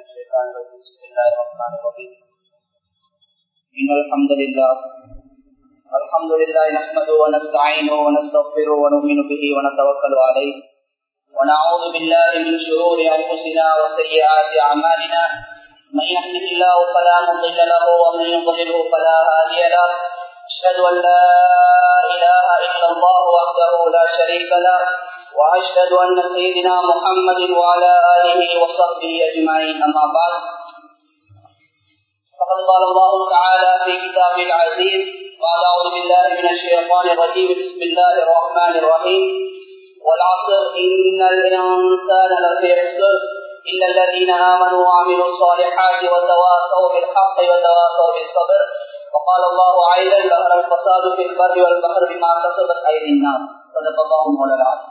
الشيطان الرجيم بسم الله الرحمن الرحيم إن الحمد لله نحمده ونستعينه ونستغفره ونؤمن به ونتوكل عليه ونعوذ بالله من شرور أنفسنا وسيئات أعمالنا من يهده الله فلا مضل له ومن يضلله فلا هادي له أشهد أن لا إله إلا الله وحده لا شريك له وأشهد أن سيدنا محمد وعلى آله وصحبه أجمعين أما بعد فقد قال الله تعالى في كتابه العزيز قال أعوذ بالله من الشيطان الرجيم بسم الله الرحمن الرحيم والعصر إن الإنسان لفي خسر إلا الذين آمنوا وعملوا الصالحات وتواصوا بالحق وتواصوا بالصبر وقال الله أيضا ظهر الفساد في البر والبحر بما كسبت أيدي الناس صدق الله مولانا العظيم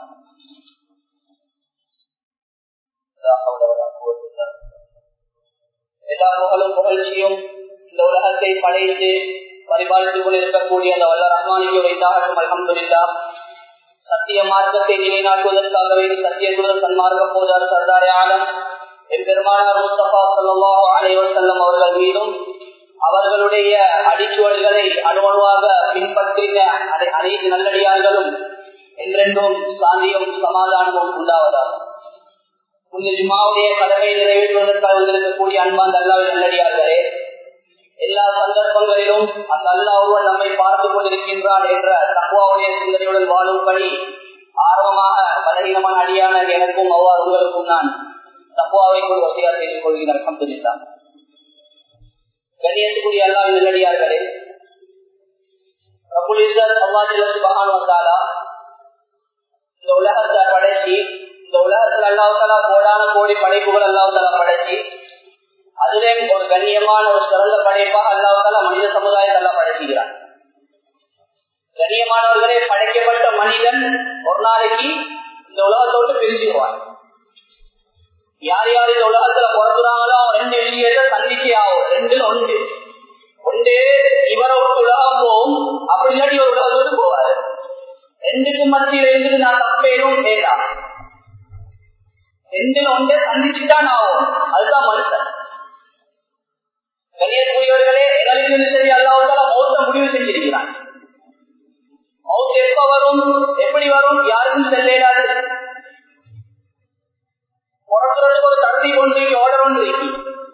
لا حول ولا قوة إلا بالله எல்லா புகழும் புகழ்ச்சியும் இந்த உலகத்தை படைத்து பரிபாலித்துக் கொண்டிருக்கக்கூடிய அந்த வல்ல ரஹ்மானிக்கு உரைத்தாகட்டும் அல்ஹம்துலில்லாஹ். சத்திய மார்க்கத்தை நிலைநாட்டுவதற்காகவே சத்திய தூதர் சன்மார்க்க போதார் சர்தாரே ஆலம் என் பெருமானார் முஸ்தபா ஸல்லல்லாஹு அலைஹி வஸல்லம் அவர்கள் மீதும் அவர்களுடைய அடிச்சுவடுகளை அணுவணுவாக பின்பற்றின அனைத்து நல்லடியார்களும் என்றென்றும் சாந்தியும் சமாதானமும் உண்டாவதாகும். இந்த ஜுமாவுடைய கடமையை நிறைவேற்றுவதற்காக வந்திருக்கக்கூடிய அன்பாந்த அல்லாஹ்வின் நல்லடியார்களே, எல்லா சந்தர்ப்பங்களிலும் அந்த அல்லாஹ் ஒருவன் நம்மை பார்த்துக் கொண்டிருக்கின்றான் என்ற தக்வாவுடைய சிந்தனையுடன் வாழும்படி ஆர்வமாக பலகீனமான அடியான எனக்கும் அவ்வாறு உங்களுக்கும் நான் தக்வாவை கொண்டு வசதியாக செய்து கொள்கிறேன். அல்ஹம்துலில்லாஹ். கண்ணியத்துக்குரிய அல்லாஹ்வின் நல்லடியார்களே, ரப்புல் இஸ்ஸத் அல்லாஹ் ஜல்ல சுப்ஹானஹு வ தஆலா இந்த உலகத்தை படைச்சி, இந்த உலகத்தில் அல்லாஹ் தஆலா கோடான கோடி படைப்புகள் அல்லாஹ் தஆலா படைச்சி, அதிலே ஒரு கண்ணியமான ஒரு சிறந்த படைப்பாக அல்லாஹ் தஆலா மனித சமுதாயத்தை அல்லாஹ் படைக்கிறான். கண்ணியமானவர்களே, படைக்கப்பட்ட மனிதன் ஒரு நாளைக்கு இந்த உலகத்தோடு பிரிஞ்சுவான். யார் யார் இந்த உலகத்துல பிறகுறாங்களோ ரெண்டு விஷயத்தை சந்திச்சே ஆகும். ரெண்டுல ஒன்று இவரோட உலகம் போகும், அப்படி இல்லாட்டி ஒரு உலகத்தோடு போவாரு. ரெண்டுக்கு மத்தியில் இருந்து நான் தப்பேனும் கேட்கலாம். ரெண்டுல ஒன்றே சந்திச்சுதான் ஆகும். அதுதான் மனுஷன். கண்ணியத்துக்குரியவர்களே, எங்களுக்கு சரி அல்லாஹ் மௌத்த முடிவு செஞ்சிருக்கிறான். மௌத் எப்ப வரும், எப்படி வரும், யாருக்கும் செல்லாது. பிறக்கிறதுக்கு ஒரு தகுதி ஒன்று, ஆர்டர் ஒன்று இருக்கு.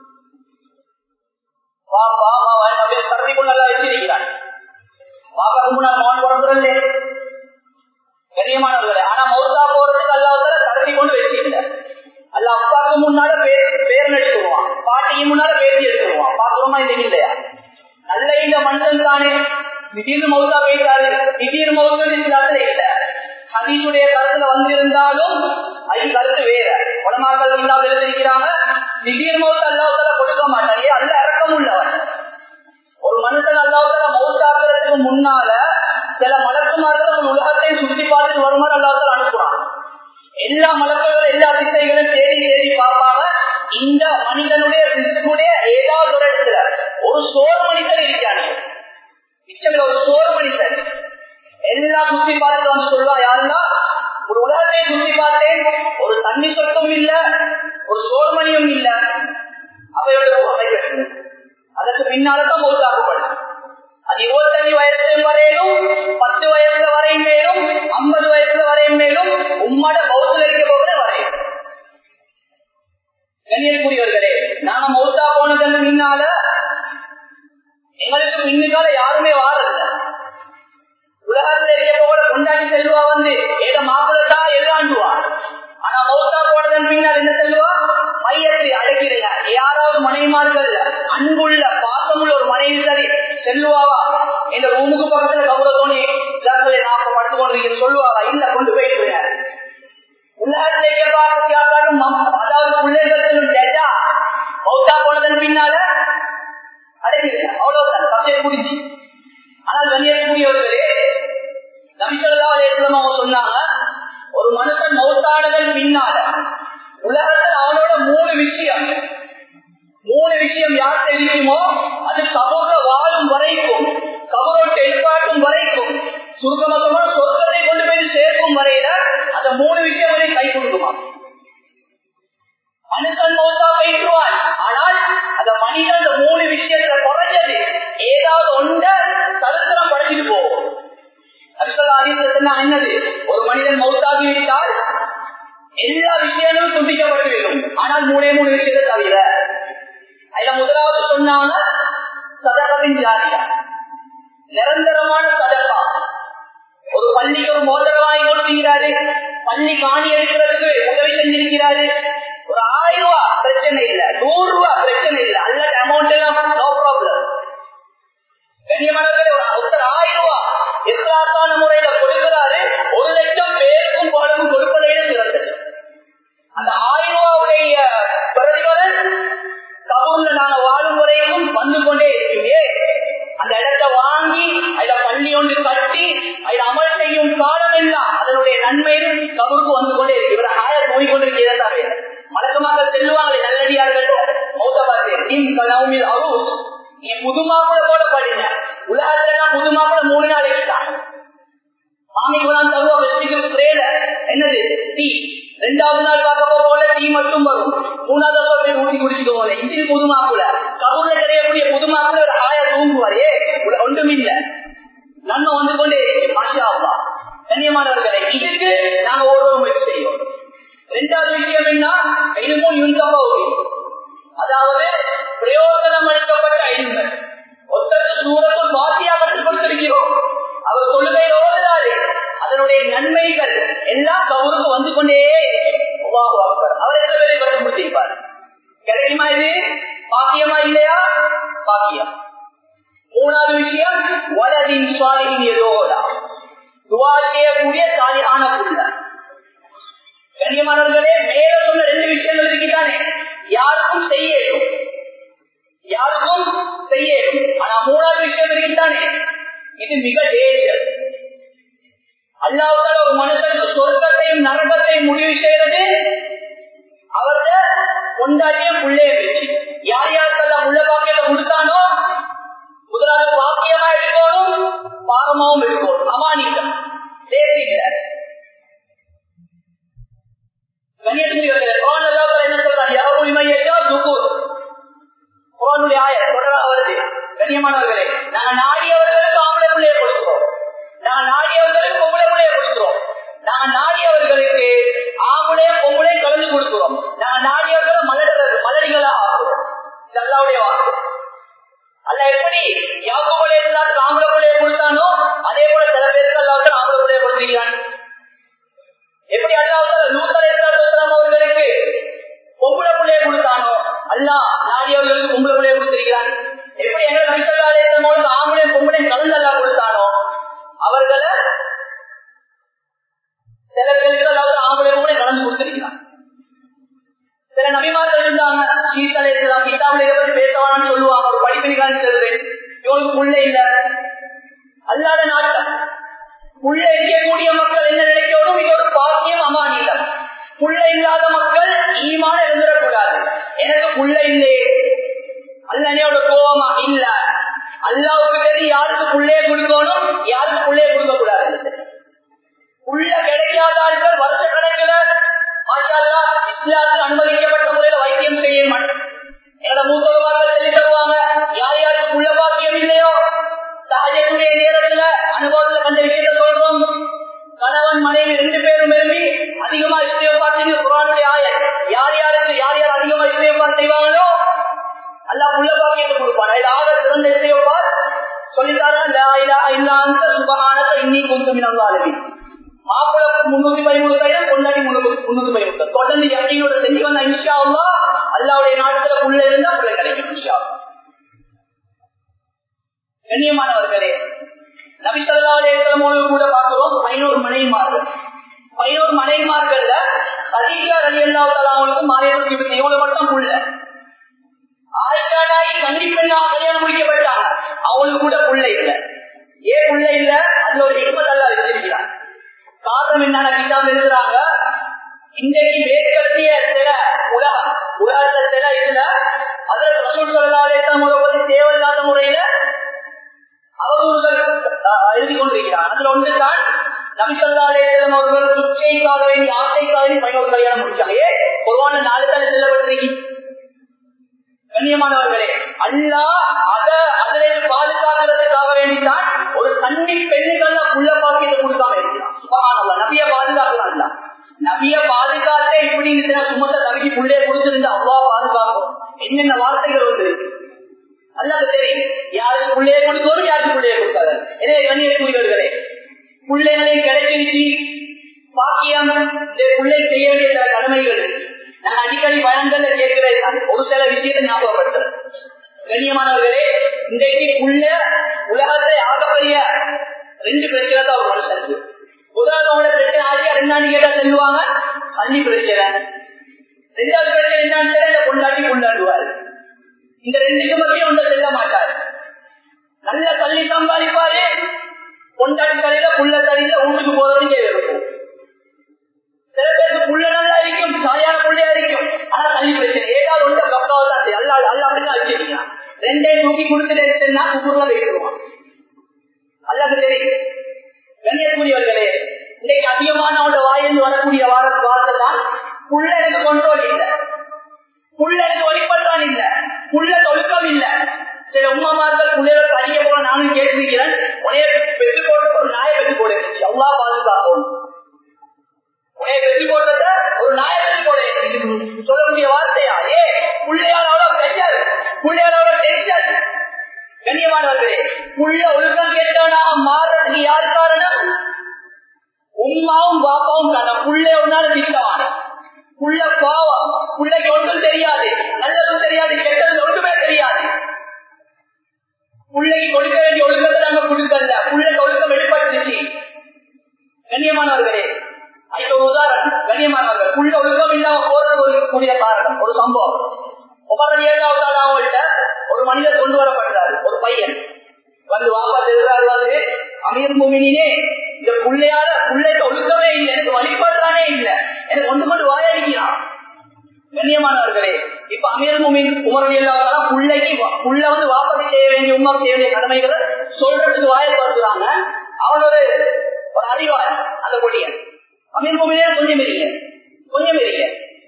பாப்பா மாவன் அப்படின்னு தகுதி கொண்டு நல்லா வச்சிருக்கிறான். பாப்பாக்கு முன்னாள் மகன் பிறந்துடலே கண்ணியமானவர்களே. ஆனா மௌத்தா போறதுக்கு அல்லாஹ் தகுதி கொண்டு வச்சிருக்கிறார். அல்ல அப்பாவுக்கு முன்னால பேர் எடுத்துருவான், பாட்டிக்கு முன்னால பேசி எடுத்துருவான். பாக்குறோமா இது இல்லையா? நல்ல இந்த மனுஷன் தானே திடீர்னு மௌத்தா போயிட்டாரு. திடீர் மௌத்து இல்ல, ஹதீஸுடைய கருத்துல வந்திருந்தாலும் அது கருத்து வேற. உலமாக்கள் இல்லாம எழுதிருக்கிறாங்க, திடீர் மௌத்து அல்லாஹ்வுத்தாலா கொடுக்க மாட்டாங்க. அல்ல இறக்கம் உள்ளவன். ஒரு மனுஷன் அல்லாஹ்வுத்தாலா மௌத்தாக்குறதுக்கு முன்னால சில மலக்குமார்கள் உலகத்தை சுற்றி பார்த்து வருமாறு அல்லாஹ்வுத்தாலா அனுப்புறான். எல்லா மலக்குகளும் எல்லா திசைகளும் தேடி பார்ப்பாங்க. இந்த மனிதனுடைய ரிஸ்குடைய ஏதாவது ஒரு இடத்துல ஒரு சோர் மனிதன் இருக்காங்க, ஒரு சோர் மனிதன் எல்லாம் சுற்றி பார்த்து வந்து சொல்லுவா, யாருன்னா ஒரு உலகத்தை சுற்றி பார்த்தேன், ஒரு தண்ணி சொட்டும் இல்ல, ஒரு சோர்மணியும் இல்ல. அவையோட அதற்கு பின்னால்தான் மௌத்தாக்கப்படும். அது 25 வயசு வரையிலும், 10 வயசுல வரையும் மேலும், 50 வயசுல வரையும் மேலும், உம்மோட மௌத்துல இருக்க போகிற வரையும். கண்ணியத்துக்குரியவர்களே, நாம மௌத்தா போனதற்கு முன்னால எங்களுக்கு இன்னைக்கால யாருமே வாரதில்ல. உலகத்துல இருக்க போகிற கொண்டாடி செல்வா வந்து ஏதோ மாப்பிள்ளா எல்லாண்டுவா. ஆனா மௌத்தா போனதன் பின்னால் என்ன செல்வா, மையத்தை அழைக்கிறீங்க. யாராவது மனைவிமார்கள் அன்புள்ள பாசமுள்ள ஒரு மனைவி சரி செல்லுவாவா, இந்த ரூமுக்கு பக்கத்துல கௌரவத்தோனே நான் படுத்து கொண்டிருக்கேன் சொல்லுவாவா? இல்ல, கொண்டு போயிட்டு உலகத்திலே அதாவது பிள்ளைகள் மௌத்தா போனதன் பின்னால அடைக்கிறீங்க. அவ்வளவுதான், சப்ஜெக்ட் முடிஞ்சு. ஆனால் கண்ணியக்கூடியவர்களே, நபி ஸல்லல்லாஹு அலைஹி வஸல்லம் அவங்க சொன்னாங்க, ஒரு மனுஷன் மௌத்தானதன் பின்னால உலகத்தில் அவனோட மூணு விஷயம் யார் தெரியுமோ, அது கபூர்ல வாழும் வரைக்கும், கபூரோட்டு எதிர்பார்க்கும் வரைக்கும், சுருக்கமாக சொர்க்கத்தை கொண்டு போய் சேர்க்கும் வரையில அந்த மூணு விஷயம் கை கொடுக்குமா. மனுஷன் மௌத்தா போயிடுவான், சொன்னா என்னது, ஒரு மனிதன் மௌத்தாகிவிட்டால் எல்லா விஷயங்களும் துண்டிக்கப்பட்டு வரும், ஆனால் மூணு விஷயத்தை தவிர. அதுல முதலாவது சொன்னாங்க சதகத்தின் ஜாரியா, நிரந்தரமான சதகா. ஒரு பள்ளிக்கு ஒரு மோட்டர் வாங்கி கொடுக்கிறாரு, பள்ளி காணி எடுக்கிறதுக்கு உதவி செஞ்சிருக்கிறாரு. ஒரு 1000 ரூபாய் பிரச்சனை இல்ல, 100 ரூபாய் பிரச்சனை இல்ல, அல்ல அமௌண்ட் எல்லாம் நோ ப்ராப்ளம். கண்ணியமானவர்களே, ஒருத்தர் 1000 ரூபாய் இஸ்லாத்தான முறையில கொடுக்கிறாரு, 1 லட்சம் பேருக்கும் பலரும் கொடுப்பதை சிறந்தது. அந்த 1000 ரூபாவுடைய பிரதிபலன் கபூர்ல நாங்க வாழும் முறைக்கும் வந்து கொண்டே இருக்குமே. அந்த இடத்தை வாங்கி அதுல பள்ளி ஒன்று கட்டி அதுல அமல் செய்யும் காலம் எல்லாம் அதனுடைய நன்மையும் கபூருக்கு வந்து கொண்டே இருக்கு. இவரை ஆயர் போய் கொண்டிருக்கிறதாவே மலக்கமாக செல்வாங்களே நல்லடியார்கள் மௌத்த பார்த்து அவரு நீ புதுமாப்பிள போல படிங்க. உலகத்துல எல்லாம் புதுமாப்பிள 3 நாளைக்கு தான் மாமிக்குலாம் தருவா வச்சுக்கு பிரேல என்னது டீ. 2வது நாள் பார்க்க போல டீ மட்டும் வரும், 3வது ஊட்டி குடிச்சுக்க போல. இது புதுமாப்பிள. கபூர்ல கிடையக்கூடிய புதுமாப்பிள ஒரு ஆயர் தூங்குவாரே, ஒன்றும் இல்ல, நன்மை வந்து கொண்டே மாஷா. கண்ணியமானவர்களை, இதுக்கு நாங்க ஒரு முயற்சி செய்வோம். 2வது விஷயம் என்ன, இதுவும் யுந்தபௌரி, அதாவது பிரயோஜனம் அளிக்கப்பட்ட ஐந்துகள். ஒருத்தருக்கு சூரத்துல் வாசியா கற்றுக் கொடுத்திருக்கிறோம், அவர் சொல்லுகையில் ஓடுறாரு, அதனுடைய நன்மைகள் எல்லாம் கபூருக்கு வந்து கொண்டே அவர் எந்த வேலை பற்றி முடித்திருப்பார். கிடைக்குமா இது? பாக்கியமா இல்லையா? பாக்கியம். 3வது விஷயம் வலதின் சுவாலின் எதோடா, துவா செய்யக்கூடிய சாலியான புள்ள. கண்ணியமானவர்களே, மேல சொன்ன 2 விஷயங்கள் இருக்குதானே, யாருக்கும் செய்யணும், யாருக்கும் செய்யணும். ஆனா 3வது விஷயம் இருக்குதானே, இது மிக டேஞ்சர். அல்லாஹ்வுத்தாலா ஒரு மனுஷனுக்கு சொர்க்கத்தையும் நரகத்தையும் முடிவு செய்யறது அவர்த கொண்டாட்டியும் புள்ளைய வச்சு. யார் யாருக்கெல்லாம் உள்ள பாக்கியத்தை கொடுத்தானோ முதலாவது பாக்கியமா இருக்கணும், பாரமாவும் இருக்கணும். அமானிக்கம் தேசிய கண்ணியத்துக்குரியவர்களே, என்ன சொல்றாங்க, யாரும் இமையா துக்கூர் குர்ஆனுடைய ஆயத் தொடரா வருது. கண்ணியமானவர்களே, நாங்க நாடியவர்களுக்கு ஆம்பளை பிள்ளையை கொடுக்கிறோம், நாங்க நாடியவர்களுக்கு பொம்பளை பிள்ளையை கொடுக்கிறோம், நாங்க நாடியவர்களுக்கு ஆம்பளை பொம்பளை கலந்து கொடுக்கிறோம், நாங்க நாடியவர்களை மலடிகளா ஆக்குறோம். இது அல்லாஹ்வுடைய வாக்கு. அல்லாஹ் எப்படி யாக்கூப் அலைஹிஸ்ஸலாத்துக்கு ஆம்பளை பிள்ளையை கொடுத்தானோ அதே போல சில பேருக்கு அல்லாஹ் ஆம்பளை பிள்ளையை கொடுத்திருக்கிறான். எப்படி அல்லாஹ் லூத் அலைஹிஸ்ஸலாம் அவர்களுக்கு பொம்பளை பிள்ளையை கொடுத்தானோ அல்லாஹ் நாடியவர்களுக்கு பொம்பளை பிள்ளையை கொடுத்திருக்கிறான். எப்படி எங்கள் நபி ஸல்லல்லாஹு அலைஹி வஸல்லம் ஆம்பளை பொம்பளை கலந்து அல்லாஹ் கொடுத்தானோ அவர்களை சில பேருக்கு அல்லாஹ் ஆம்பளை பொம்பளை கலந்து கொடுத்திருக்கிறான். சில நபிமார்கள் இருந்தாங்க, சீத்தலை கிதாபுல இதை பற்றி பேசவானு சொல்லுவாங்க, ஒரு படிப்பினைக்கான சொல்றேன், இவங்களுக்கு புள்ள இல்ல, அல்லாத நாட்டம் புள்ள இருக்கக்கூடிய மக்கள் என்ன நினைக்கணும், இது ஒரு பாக்கியம் அமானியம். புள்ள இல்லாத மக்கள் ஈமான இருந்துடக்கூடாது. எனக்கு புள்ள இல்லையே அல்லனையோட கோபமா இல்ல, அல்லாவுக்கு தெரியும் யாருக்கு புள்ளைய கொடுக்கணும், யாருக்கு புள்ளைய கொடுக்க கூடாது. புள்ள கிடைக்காதார்கள் வருஷ கணக்கில் இஸ்லாத்துக்கு அனுமதிக்கப்பட்ட முறையில வைத்தியம் செய்ய மாட்டேன். என்னோட மூத்தவர்கள் சொல்லி தருவாங்க, யார் யாருக்கு புள்ள பாக்கியம் இல்லையோ சஹஜத்துடைய நேரத்துல அனுபவத்துல கண்ட விஷயத்தை சொல்றோம். கணவன் மனைவி 2 பேரும் விரும்பி அதிகமா இஸ்திக்ஃபார் செய்து குர்ஆனுடைய ஆயத், யார் யார் அதிகமா இஸ்திக்ஃபார் செய்வாங்களோ அல்லாஹ் புள்ள பாக்கியத்தை கொடுப்பான். இது ஆக சிறந்த இஸ்திக்ஃபார் சொல்லித்தாரன், லா இலாஹா இல்லா அன்த சுப்ஹானக இன்னீ குன்து மினல் ஸாலிமீன். மாப்பிள 313 கொண்டாடி 313 தொடர்ந்து யக்கீனோட செஞ்சு வந்தா இன்ஷா அல்லாஹ் அல்லாஹ்வுடைய நாட்டுல புள்ள இருந்தா புள்ள கிடைக்கும் இன்ஷா அல்லாஹ். கண்ணியமானவர்களே, நபி ஸல்லல்லாஹு அலைஹி வஸல்லம் கூட பார்க்கிறோம் 11 மனைவிமார்கள். 11 மனைவிமார்கள்ல கதீஜா ரலியல்லாஹு தஆலா அவங்களுக்கு மாரியத்துக்கு இப்ப எவ்வளவு மட்டும் புள்ள. ஆயிஷா நாயகி கண்டிப்பா கல்யாணம் முடிக்கப்பட்டாங்க, அவங்களுக்கு கூட புள்ள இல்ல. ஏன் புள்ள இல்ல? அதுல ஒரு ஹிக்மத் அல்லாஹ் வச்சிருக்கிறான். காரணம் என்னன்னா கிதாப் எழுதுறாங்க, இன்றைக்கு மேற்கத்திய சில உலகத்துல சில இதுல அதுல ரசூல் ஸல்லல்லாஹு அலைஹி வஸல்லம் பத்தி தேவையில்லாத முறையில அவதூறுகள் எழுதி கொண்டிருக்கிறார். அதுல ஒன்றுதான் நபி ஸல்லல்லாஹு அலைஹி வஸல்லம் அவர்கள் துச்சைக்காக வேண்டி ஆசைக்காக வேண்டி 11 கல்யாணம் முடிச்சாங்க. குர்ஆன்ல 4 தடவை சொல்லப்பட்டிருக்கு. கண்ணியமானவர்களே, அல்லாஹ் அதிலிருந்து பாதுகாக்கிறதுக்காக வேண்டித்தான் ஒரு கன்னி பெண்ணுக்கெல்லாம் உள்ள பாக்கியத்தை கொடுக்காம இருக்கிறான். சுபஹானல்லாஹ். நபியை பாதுகாக்கலாம். நபியை பாதுகாத்த இப்படி இருக்கிற சுமத்த தவிக்கி புள்ளைய கொடுத்திருந்த அல்லாஹ் பாதுகாக்கும். என்னென்ன வார்த்தைகள் வந்து அல்லாஹ் தெரியும். யாருக்கு புள்ளைய கொடுத்தோரும் யாருக்கு புள்ளைய கொடுத்தாரு. எனவே கண்ணியக்கூடியவர்களே, பிள்ளைகளை கிடைச்சிருச்சு பாக்கியம், பிள்ளை செய்ய வேண்டிய சில கடமைகள். நான் அடிக்கடி பயன்கள் கேட்கிறேன். ஒரு சில விஷயத்தை ஞாபகப்படுத்துறேன். கண்ணியமானவர்களே, இன்றைக்கு உள்ள உலகத்தை ஆகப்பெரிய 2 பிரச்சனை தான் ஒரு மனுஷனுக்கு. முதலாவது பிரச்சனை ஆகிய 2 கேட்டா சொல்லுவாங்க சல்லி பிரச்சனை. 2வது பிரச்சனை என்னன்னு கொண்டாடி கொண்டாடுவார். இந்த 2க்கு மத்தியும் ஒன்றை செல்ல மாட்டார். நல்ல தள்ளி சம்பாதிப்பாரு, கொண்டாடி தலையில புள்ள தலையில வீட்டுக்கு போறதுக்கே இருக்கும். சில பேருக்கு புள்ள நல்லா இருக்கும், சாயான புள்ளையா இருக்கும், ஆனா தள்ளி பிரச்சனை. ஏதாவது ஒன்று பக்காவதான் அல்ல அப்படின்னு வச்சிருக்கீங்க. 2 தூக்கி கொடுத்துட்டேன்னா குப்புறமா வைக்கிடுவான். அல்லாஹ் தெரியும். கண்ணியக்கூடியவர்களே, இன்னைக்கு அதிகமான வாயிலிருந்து வரக்கூடிய வார்த்தை தான் புள்ள எனக்கு கொண்டோல் இல்லை, புள்ள எனக்கு வழிபட்டான் இல்லை, புள்ள தொழுக்கம் இல்லை. சில உமாமார்கள் புள்ளைகளுக்கு அடிய போல நானும் கேட்டிருக்கிறேன். உனைய வெற்றி போடுறது ஒரு நாயை வெற்றி போட இருந்துச்சு. அவ்வளோ பாதுகாக்கும். உனைய வெற்றி போடுறத ஒரு நாயை வெற்றி போட சொல்லக்கூடிய வார்த்தையா? புள்ளையால் அவ்வளவு பிரஷர், புள்ளையால் அவ்வளவு டென்ஷன். கண்ணியமானவர்களே, புள்ள ஒழுக்கம் கேட்டவனாக மாறதுக்கு யார் காரணம்? உம்மாவும் பாப்பாவும் காரணம். புள்ளை ஒரு நாள் திட்டவான புள்ள பாவம். புள்ளைக்கு ஒன்றும் தெரியாது, நல்லதும் தெரியாது, கெட்டது ஒன்றுமே தெரியாது. புள்ளைக்கு கொடுக்க வேண்டிய ஒழுக்கத்தை நாங்க கொடுக்கல, புள்ளைக்கு ஒழுக்கம் வெளிப்பட்டுச்சு. கண்ணியமானவர்களே, இப்ப உதாரணம், கண்ணியமானவர்கள் புள்ள ஒழுக்கம் இல்லாம போறது கூடிய காரணம் ஒரு சம்பவம். அவங்கள்ட்ட ஒரு மனிதர் கொண்டு வரப்படுறாரு. ஒரு பையன் வந்து வாப்பா எழுதுறாரு, அமீர் முமினினே, இந்த புள்ளையால புள்ளைக்கு ஒழுக்கமே இல்லை, எனக்கு வழிபடுறானே இல்லை, எனக்கு ஒன்று கொண்டு வாயடிக்கிறான். கண்ணியமானவர்களே, இப்ப அமீர் முமின் உமரவியல்லாதான் புள்ளைக்கு புள்ள வந்து வாப்பதி செய்ய வேண்டிய உமாவை செய்ய வேண்டிய கடமைகளை சொல்றதுக்கு வாயை பார்த்துறாங்க. அவன் ஒரு அறிவார் அந்த பொடியன். அமீர் முமினே கொஞ்சம் இருங்க.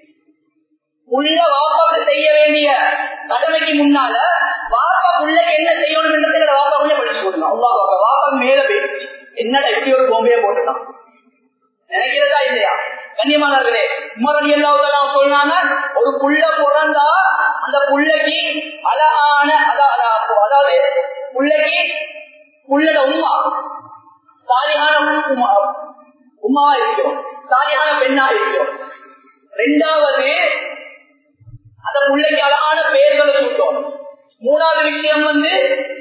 புள்ள வாப்பாவுக்கு செய்ய வேண்டிய கடமைக்கு முன்னால வாப்பா புள்ளைக்கு என்ன செய்யணும் என்றதை வாப்பா புள்ள படிச்சு கொடுக்கலாம். வாப்பா மேல போயிடுச்சு. என்னடா இப்படி ஒரு பொம்பையை போட்டுட்டான் நினைக்கிறதா இல்லையா? கண்ணியமானவர்களே, உமர் எல்லாவதெல்லாம் சொன்னாங்க, ஒரு புள்ள பிறந்தா அந்த புள்ளைக்கு அழகான அதாவது புள்ளைக்கு புள்ளட உம்மா சாலியான உம்மாவா இருக்கிறோம், சாலியான பெண்ணா இருக்கிறோம். 2வது அந்த பிள்ளைக்கு அழகான பெயர்களை கொடுத்தோம். 3வது விஷயம் வந்து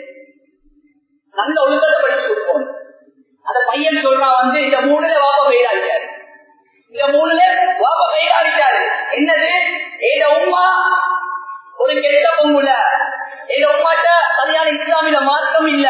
நல்ல ஒழுக்கத்தை படிச்சு கொடுப்போம். அந்த பையன் சொல்றான் இந்த 3ல வாப்பா பெயராளிக்காரு, இந்த 3ல வாப்பா பெயராளிக்காரு. என்னது? ஏத உம்மா ஒரு கெட்ட பொங்குல, ஏத உம்மாட்ட சரியான இஸ்லாமில மாற்றம் இல்ல.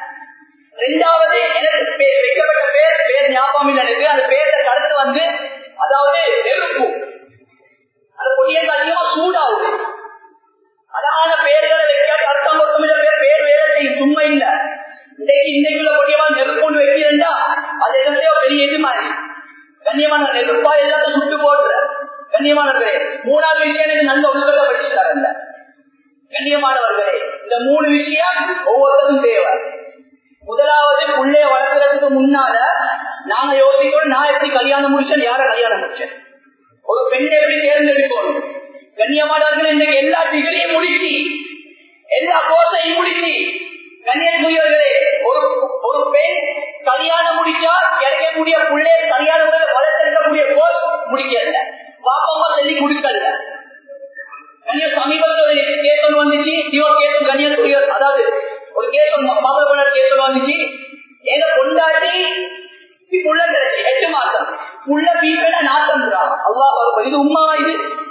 2வது எனக்கு வைக்கப்பட்ட பேர் ஞாபகம் இல்லை எனக்கு. அந்த பேரை கருத்து வந்து அதாவது நெருப்பு, அந்த பொடியன் அதிகமா சூடாகுது. அழகான பேர்களை வைக்காது அர்த்தம் பொருத்தமில்ல, பேர் வேலை செய்யும், சும்மா இல்ல. இன்னைக்குள்ள பொடியமா நெருப்பு வைக்கிறா அது எல்லாத்தையோ பெரிய இது மாதிரி. கண்ணியமான நெருப்பா எல்லாத்தையும் சுட்டு போடுற. கண்ணியமானவர்களே, 3வது விஷயம் எனக்கு நல்ல ஒழுங்கத்தை படிச்சுட்டாங்க. கண்ணியமானவர்களே, இந்த 3 விஷயம் ஒவ்வொருத்தரும் தேவை. முதலாவது புள்ளைய வளர்க்கறதுக்கு முன்னால நாங்க யோசிக்கணும், நான் எப்படி கல்யாணம் முடிச்சேன், யார கல்யாணம் முடிச்சேன், ஒரு பெண்ணை எப்படி தேர்ந்தெடுக்கணும். கண்ணியமானவர்கள் இன்னைக்கு எல்லா டிகிரியும் முடிச்சு, எல்லா கோர்ஸையும் முடிச்சு. கண்ணியத்துக்குரியவர்களே, ஒரு பெண் கல்யாணம் முடிச்சா கிடைக்கக்கூடிய பிள்ளை கல்யாண முறையில் வளர்த்தெடுக்கக்கூடிய கோர்ஸ் முடிக்கல, பாப்பம்மா சொல்லி கொடுக்கல. கண்ணிய சமீபத்தில் கேஸ் வந்துச்சு, கேஸ் கண்ணியத்துக்குரிய அதாவது ஒரு கேஸ் மாமல்லபுரம் கேஸ் வந்துச்சு. எங்க கொண்டாடி புள்ள கிடைச்சி 8 மாசம் புள்ள வீட்டுல நாட்டம் அல்லாஹ், இது உண்மாவா? இது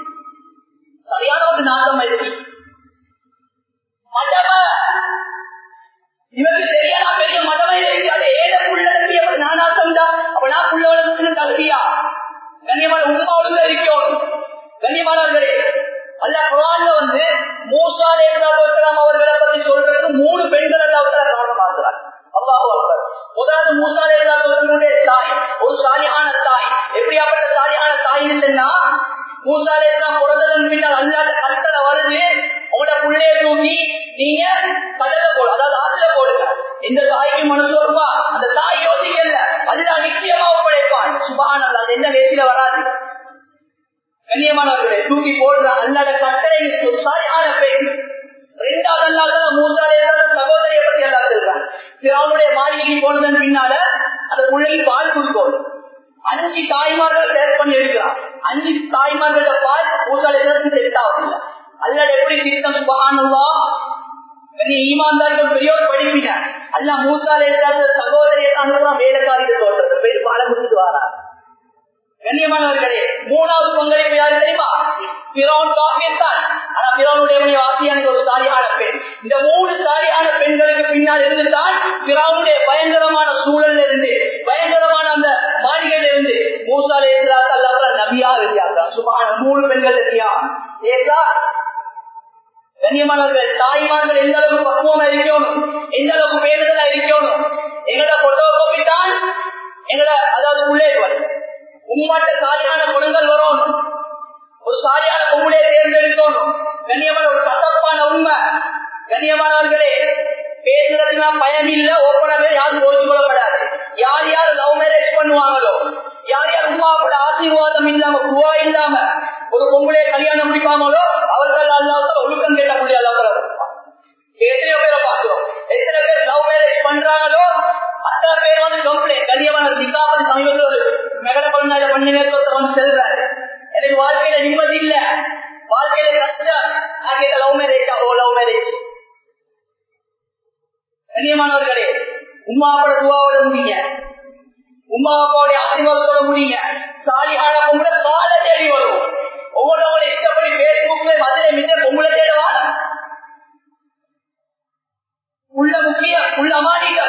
சரியான ஒரு நாட்டம் ஆயிடுச்சு. மடமை இவருக்கு தெரியாத பெரிய மடமையில இருக்காது. ஏழ புள்ள நானாட்டம் தான். அப்ப நான் புள்ள வளர்ந்து தகுதியா? கண்ணியமான உண்மாவோடு இருக்கோம். கண்ணியமானவர்களே, அல்லாஹ் குர்ஆன்ல வந்து மூசா அலைஹிஸ்ஸலாம் அவர்களை பற்றி சொல்றதுக்கு 3 பெண்கள் அல்லாஹ் காரணமாக்குறார். அல்லாஹு அக்பர். முதலாவது மூசா அலைஹிஸ்ஸலாமுடைய தாய், ஒரு சாலிஹான தாய். எப்படியாப்பட்ட சாலிஹான தாய்ன்னு சொன்னா, மூசா அலைஹிஸ்ஸலாம் பிறந்ததன் பின்னால் அல்லாஹ் கட்டளை வருது, உங்களோட புள்ளைய தூக்கி நீங்க கடலை போடு, அதாவது ஆற்றுல போடுங்க. இந்த தாய்க்கு மனசு வருமா? அந்த தாய் யோசிக்கல, அதுதான் நிச்சயமா ஒப்படை கண்ணியமானவர்களே, தூக்கி போடுற அல்லாத கட்டளை ஒரு சாரியான பெண். இரண்டாவது அல்லாத மூன்றாவது சகோதரியை பற்றி அல்லா சொல்றான். அவனுடைய மாளிகைக்கு போனதன் பின்னால அந்த பிள்ளைக்கு பால் கொடுக்கும். 5 தாய்மார்கள் டேஸ்ட் பண்ணி எடுக்கிறான். 5 தாய்மார்களோட பால் மூசாலே செட் ஆகல. அல்லாத எப்படி திட்டம் சுபஹானல்லாஹ். ஈமான்தார்கள் பெரியோர் படிப்பினார். அல்லா மூசாலே சகோதரியை தான் வேலைக்காரிகள் சொல்றது பெரிய பாலம் கொடுத்துட்டு வாரா. கண்ணியமானவர்களே, 3வது பங்களிப்பு யாரு தெரியுமா? பிறவுன் காப்பியத்தான். ஆனா பிறவுனுடைய வாசியான ஒரு சாரியான பெண். இந்த 3 சாரியான பெண்களுக்கு பின்னால் இருந்துதான் பிறவுனுடைய பயங்கரமான சூழல்ல இருந்து, பயங்கரமான அந்த மாளிகையில இருந்து மூசா அலைஹிஸ்ஸலாம் அல்லாஹ் நபியா வெளியாகிறார். சுபஹான 3 பெண்கள் நபியா. ஏதா கண்ணியமானவர்கள், தாய்மார்கள் எந்த அளவுக்கு பக்குவமா இருக்கணும், எந்த அளவுக்கு வேண்டுதலா இருக்கணும். எங்களோட போட்டோ காப்பி தான் எங்களோட அதாவது உள்ளே வரும். உண்மாட்ட சாரியான குணங்கள் வரும். ஒரு சாரியான பொங்கலையை தேர்ந்தெடுக்கணும். கண்ணியமான ஒரு கசப்பான உண்மை. கண்ணியமானவர்களே, பேசுறதுனா பயம் இல்ல, ஓப்பனாவே யாரும் போச்சு கொள்ளப்படாது. யார் யார் லவ் மேரேஜ் பண்ணுவாங்களோ, யார் யார் உமாவோட ஆசீர்வாதம் இல்லாம குவா இல்லாம ஒரு பொங்கலையை கல்யாணம் முடிப்பாங்களோ அவர்கள் அல்லாத ஒழுக்கம் கேட்ட முடியாது. எத்தனையோ பேரை பார்க்கிறோம். எத்தனை பேர் லவ் மேரேஜ் பண்றாங்களோ அத்தனை பேர் வந்து கம்ப்ளைண்ட். கண்ணியமான நிகாபன் சமீபத்தில் ஒரு மெகட பண்ண நேரத்தில் செல்றாரு. எனக்கு வாழ்க்கையில நிம்மதி இல்ல, வாழ்க்கையில கஷ்டம். நான் கேட்ட லவ் மேரேஜ் லவ் மேரேஜ். கண்ணியமானவர்களே, உமாவோட துவாவோட முடியுங்க, உமாவோடைய ஆசீர்வாதத்தோட முடியுங்க. சாலிஹான பொங்கலை கால தேடி வரும். ஒவ்வொருவங்கள இஷ்டப்படி பேஸ்புக்ல மதுரை மிக பொங்கலை தேடவா உள்ள முக்கியம், உள்ள மாநிலம்.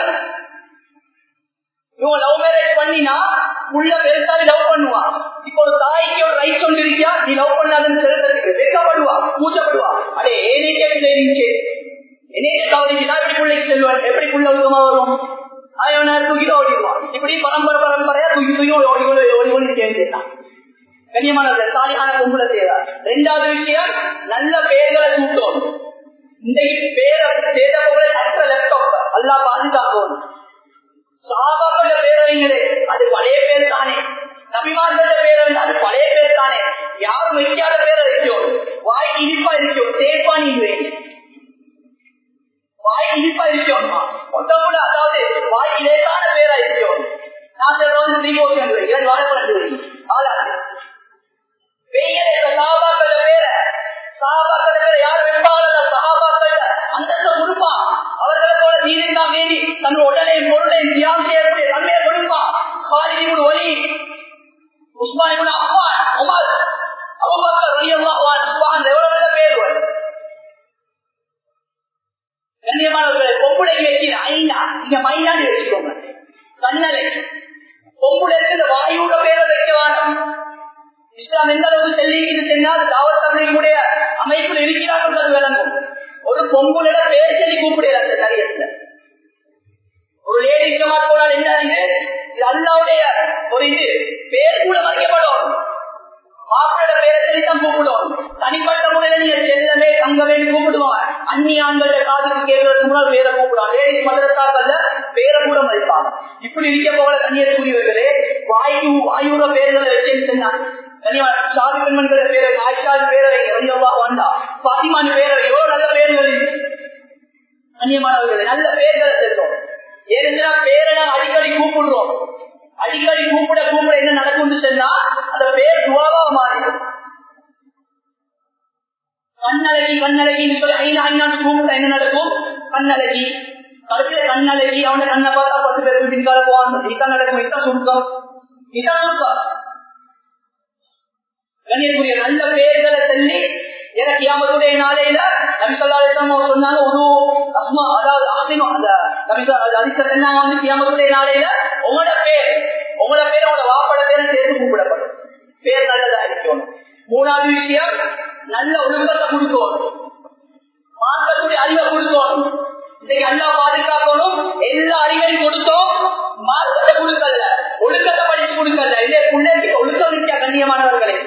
இவங்க லவ் மேரேஜ் பண்ணினா உள்ள பெருசாவே லவ் பண்ணுவான். இப்போ ஒரு தாய்க்கு ஒரு ரைட் ஒன்று இருக்கியா, நீ லவ் பண்ணாதுன்னு சொல்றதுக்கு வெக்கப்படுவா, கூச்சப்படுவா. அடே ஏனே இருந்துச்சு, என்னே கவனிச்சுதான் எப்படி பிள்ளைக்கு செல்வான், எப்படி புள்ள உருவமா வரும், அவனை தூக்கி ஓடிடுவான். இப்படி பரம்பரையா தூக்கி ஓடி சேர்ந்துட்டான். கண்ணியமானவர்கள், சாலிஹான பொங்கலை செய்வார். 2வது விஷயம், நல்ல பெயர்களை கூட்டும். இன்றைக்கு பேரை தேட போகிற நல்ல லேப்டாப் எல்லாம் பாதுகாக்கணும். சாபாக்கள பேரவைங்களே, அது பழைய பேர் தானே. நபிமார்கள பேரவை, அது பழைய பேர் தானே. யாரும் வைக்காத பேரை வைக்கும். வாய் இனிப்பா இருக்கும், தேப்பானி வாய் இனிப்பா இருக்கும். ஒட்டக்கூட அதாவது வாய் லேசான பேரா இருக்கும். நான் சொல்றது தீபோஷன் வாழைப்பழம் ஆளாது. சாபாக்கள பேரை, சாபாக்கள பேரை யார் வெப்பாளர் சகாபாக்கள அந்த கொடுப்பான். அவர்களோட நீரின் வேண்டி தன் உடனே பொருளை தியாகம் செய்யக்கூடிய தன்மையை கொடுப்பான். காலின் ஒலி, உஸ்மான் அஃபான், உமர், அபூபக்கர் ரலியல்லாஹு அன்ஹு எவ்வளவு பேர் வரும். கண்ணியமானவர்களே, பொம்பளை வைக்கிற ஐநா, நீங்க மைனான்னு வச்சுக்கோங்க. கண்ணலை பொம்பளை வாயுட பேரை வைக்க வேணும். இஸ்லாம் எந்த அளவுக்கு செல்லிக்கு சென்றால் தாவத் தப்லீகுடைய அமைப்பில் இருக்கிறார்கள் அது விளங்கும். ஒரு பொம்புல பேர் சொல்லி கூப்பிடுற அந்த சரியத்துல ஒரு லேடி ஜமாத் போனால் என்ன, இது அல்லாவுடைய ஒரு இது பேர் கூட மறைக்கப்படும். மாப்பிளோட பேரை சொல்லி தான் கூப்பிடுவோம். தனிப்பட்ட முறையில நீங்க செல்லவே தங்கவே கூப்பிடுவாங்க. அந்நிய ஆண்கள காதுக்கு கேட்கறதுக்கு முன்னால் பேரை கூப்பிடுவாங்க. லேடி மதரசாக்கள்ல பேரை கூட மறைப்பாங்க. இப்படி இருக்க போல கண்ணியக்கூடியவர்களே, வாயுற பேர்களை வச்சு சொன்னாங்க. ஷாதி பெண்மன்கள பேரை, ஆயிஷாது பேரவை, பாத்திமான் பேரவை, எவ்வளவு நல்ல பேர்கள். கண்ணியமானவர்கள், நல்ல பேர்களை செல்றோம். ஏன்னா பேரை நாம் அடிக்கடி கூப்பிடுறோம். அடிக்கடி கூப்பிட கூப்பிட என்ன நடக்கும்னு சொன்னா அந்த பேர் துவாவா மாறிடும். கண்ணழகி கண்ணழகின்னு சொல்லி ஐநாண்டு கூப்பிட என்ன நடக்கும்? கண்ணழகி, கடைசியில கண்ணழகி, அவன கண்ணை பார்த்தா 10 பேருக்கு பின்கால போவாங்க. இதான் நடக்கும், இதான் சுருக்கம், இதான் சுருக்கம். கண்ணியக்கூடிய நல்ல பேர்களை சொல்லி எனக்கு கியாமத்துடைய நாளையில நபிசல்லாஹு சொன்னாங்க, ஒரு அஸ்மா அதாவது ஆசினம் அந்த அதிசயம் வந்து கியாமத்துடைய நாளையில உங்களோட பேர் உங்களோட வாப்பட பேரை சேர்த்து கூப்பிடப்படும். பேர் நல்லதா இருக்கணும். 3வது விஷயம், நல்ல ஒழுக்கத்தை கொடுக்கணும், மாற்றக்கூடிய அறிவை கொடுக்கணும். இன்னைக்கு நல்லா பாதுகாக்கணும். எல்லா அறிவையும் கொடுத்தோம், மாற்றத்தை கொடுக்கல, ஒழுக்கத்தை படிச்சு கொடுக்கல. இதே பிள்ளைக்கு ஒழுக்கம் இருக்கியா கண்ணியமானவர்களே?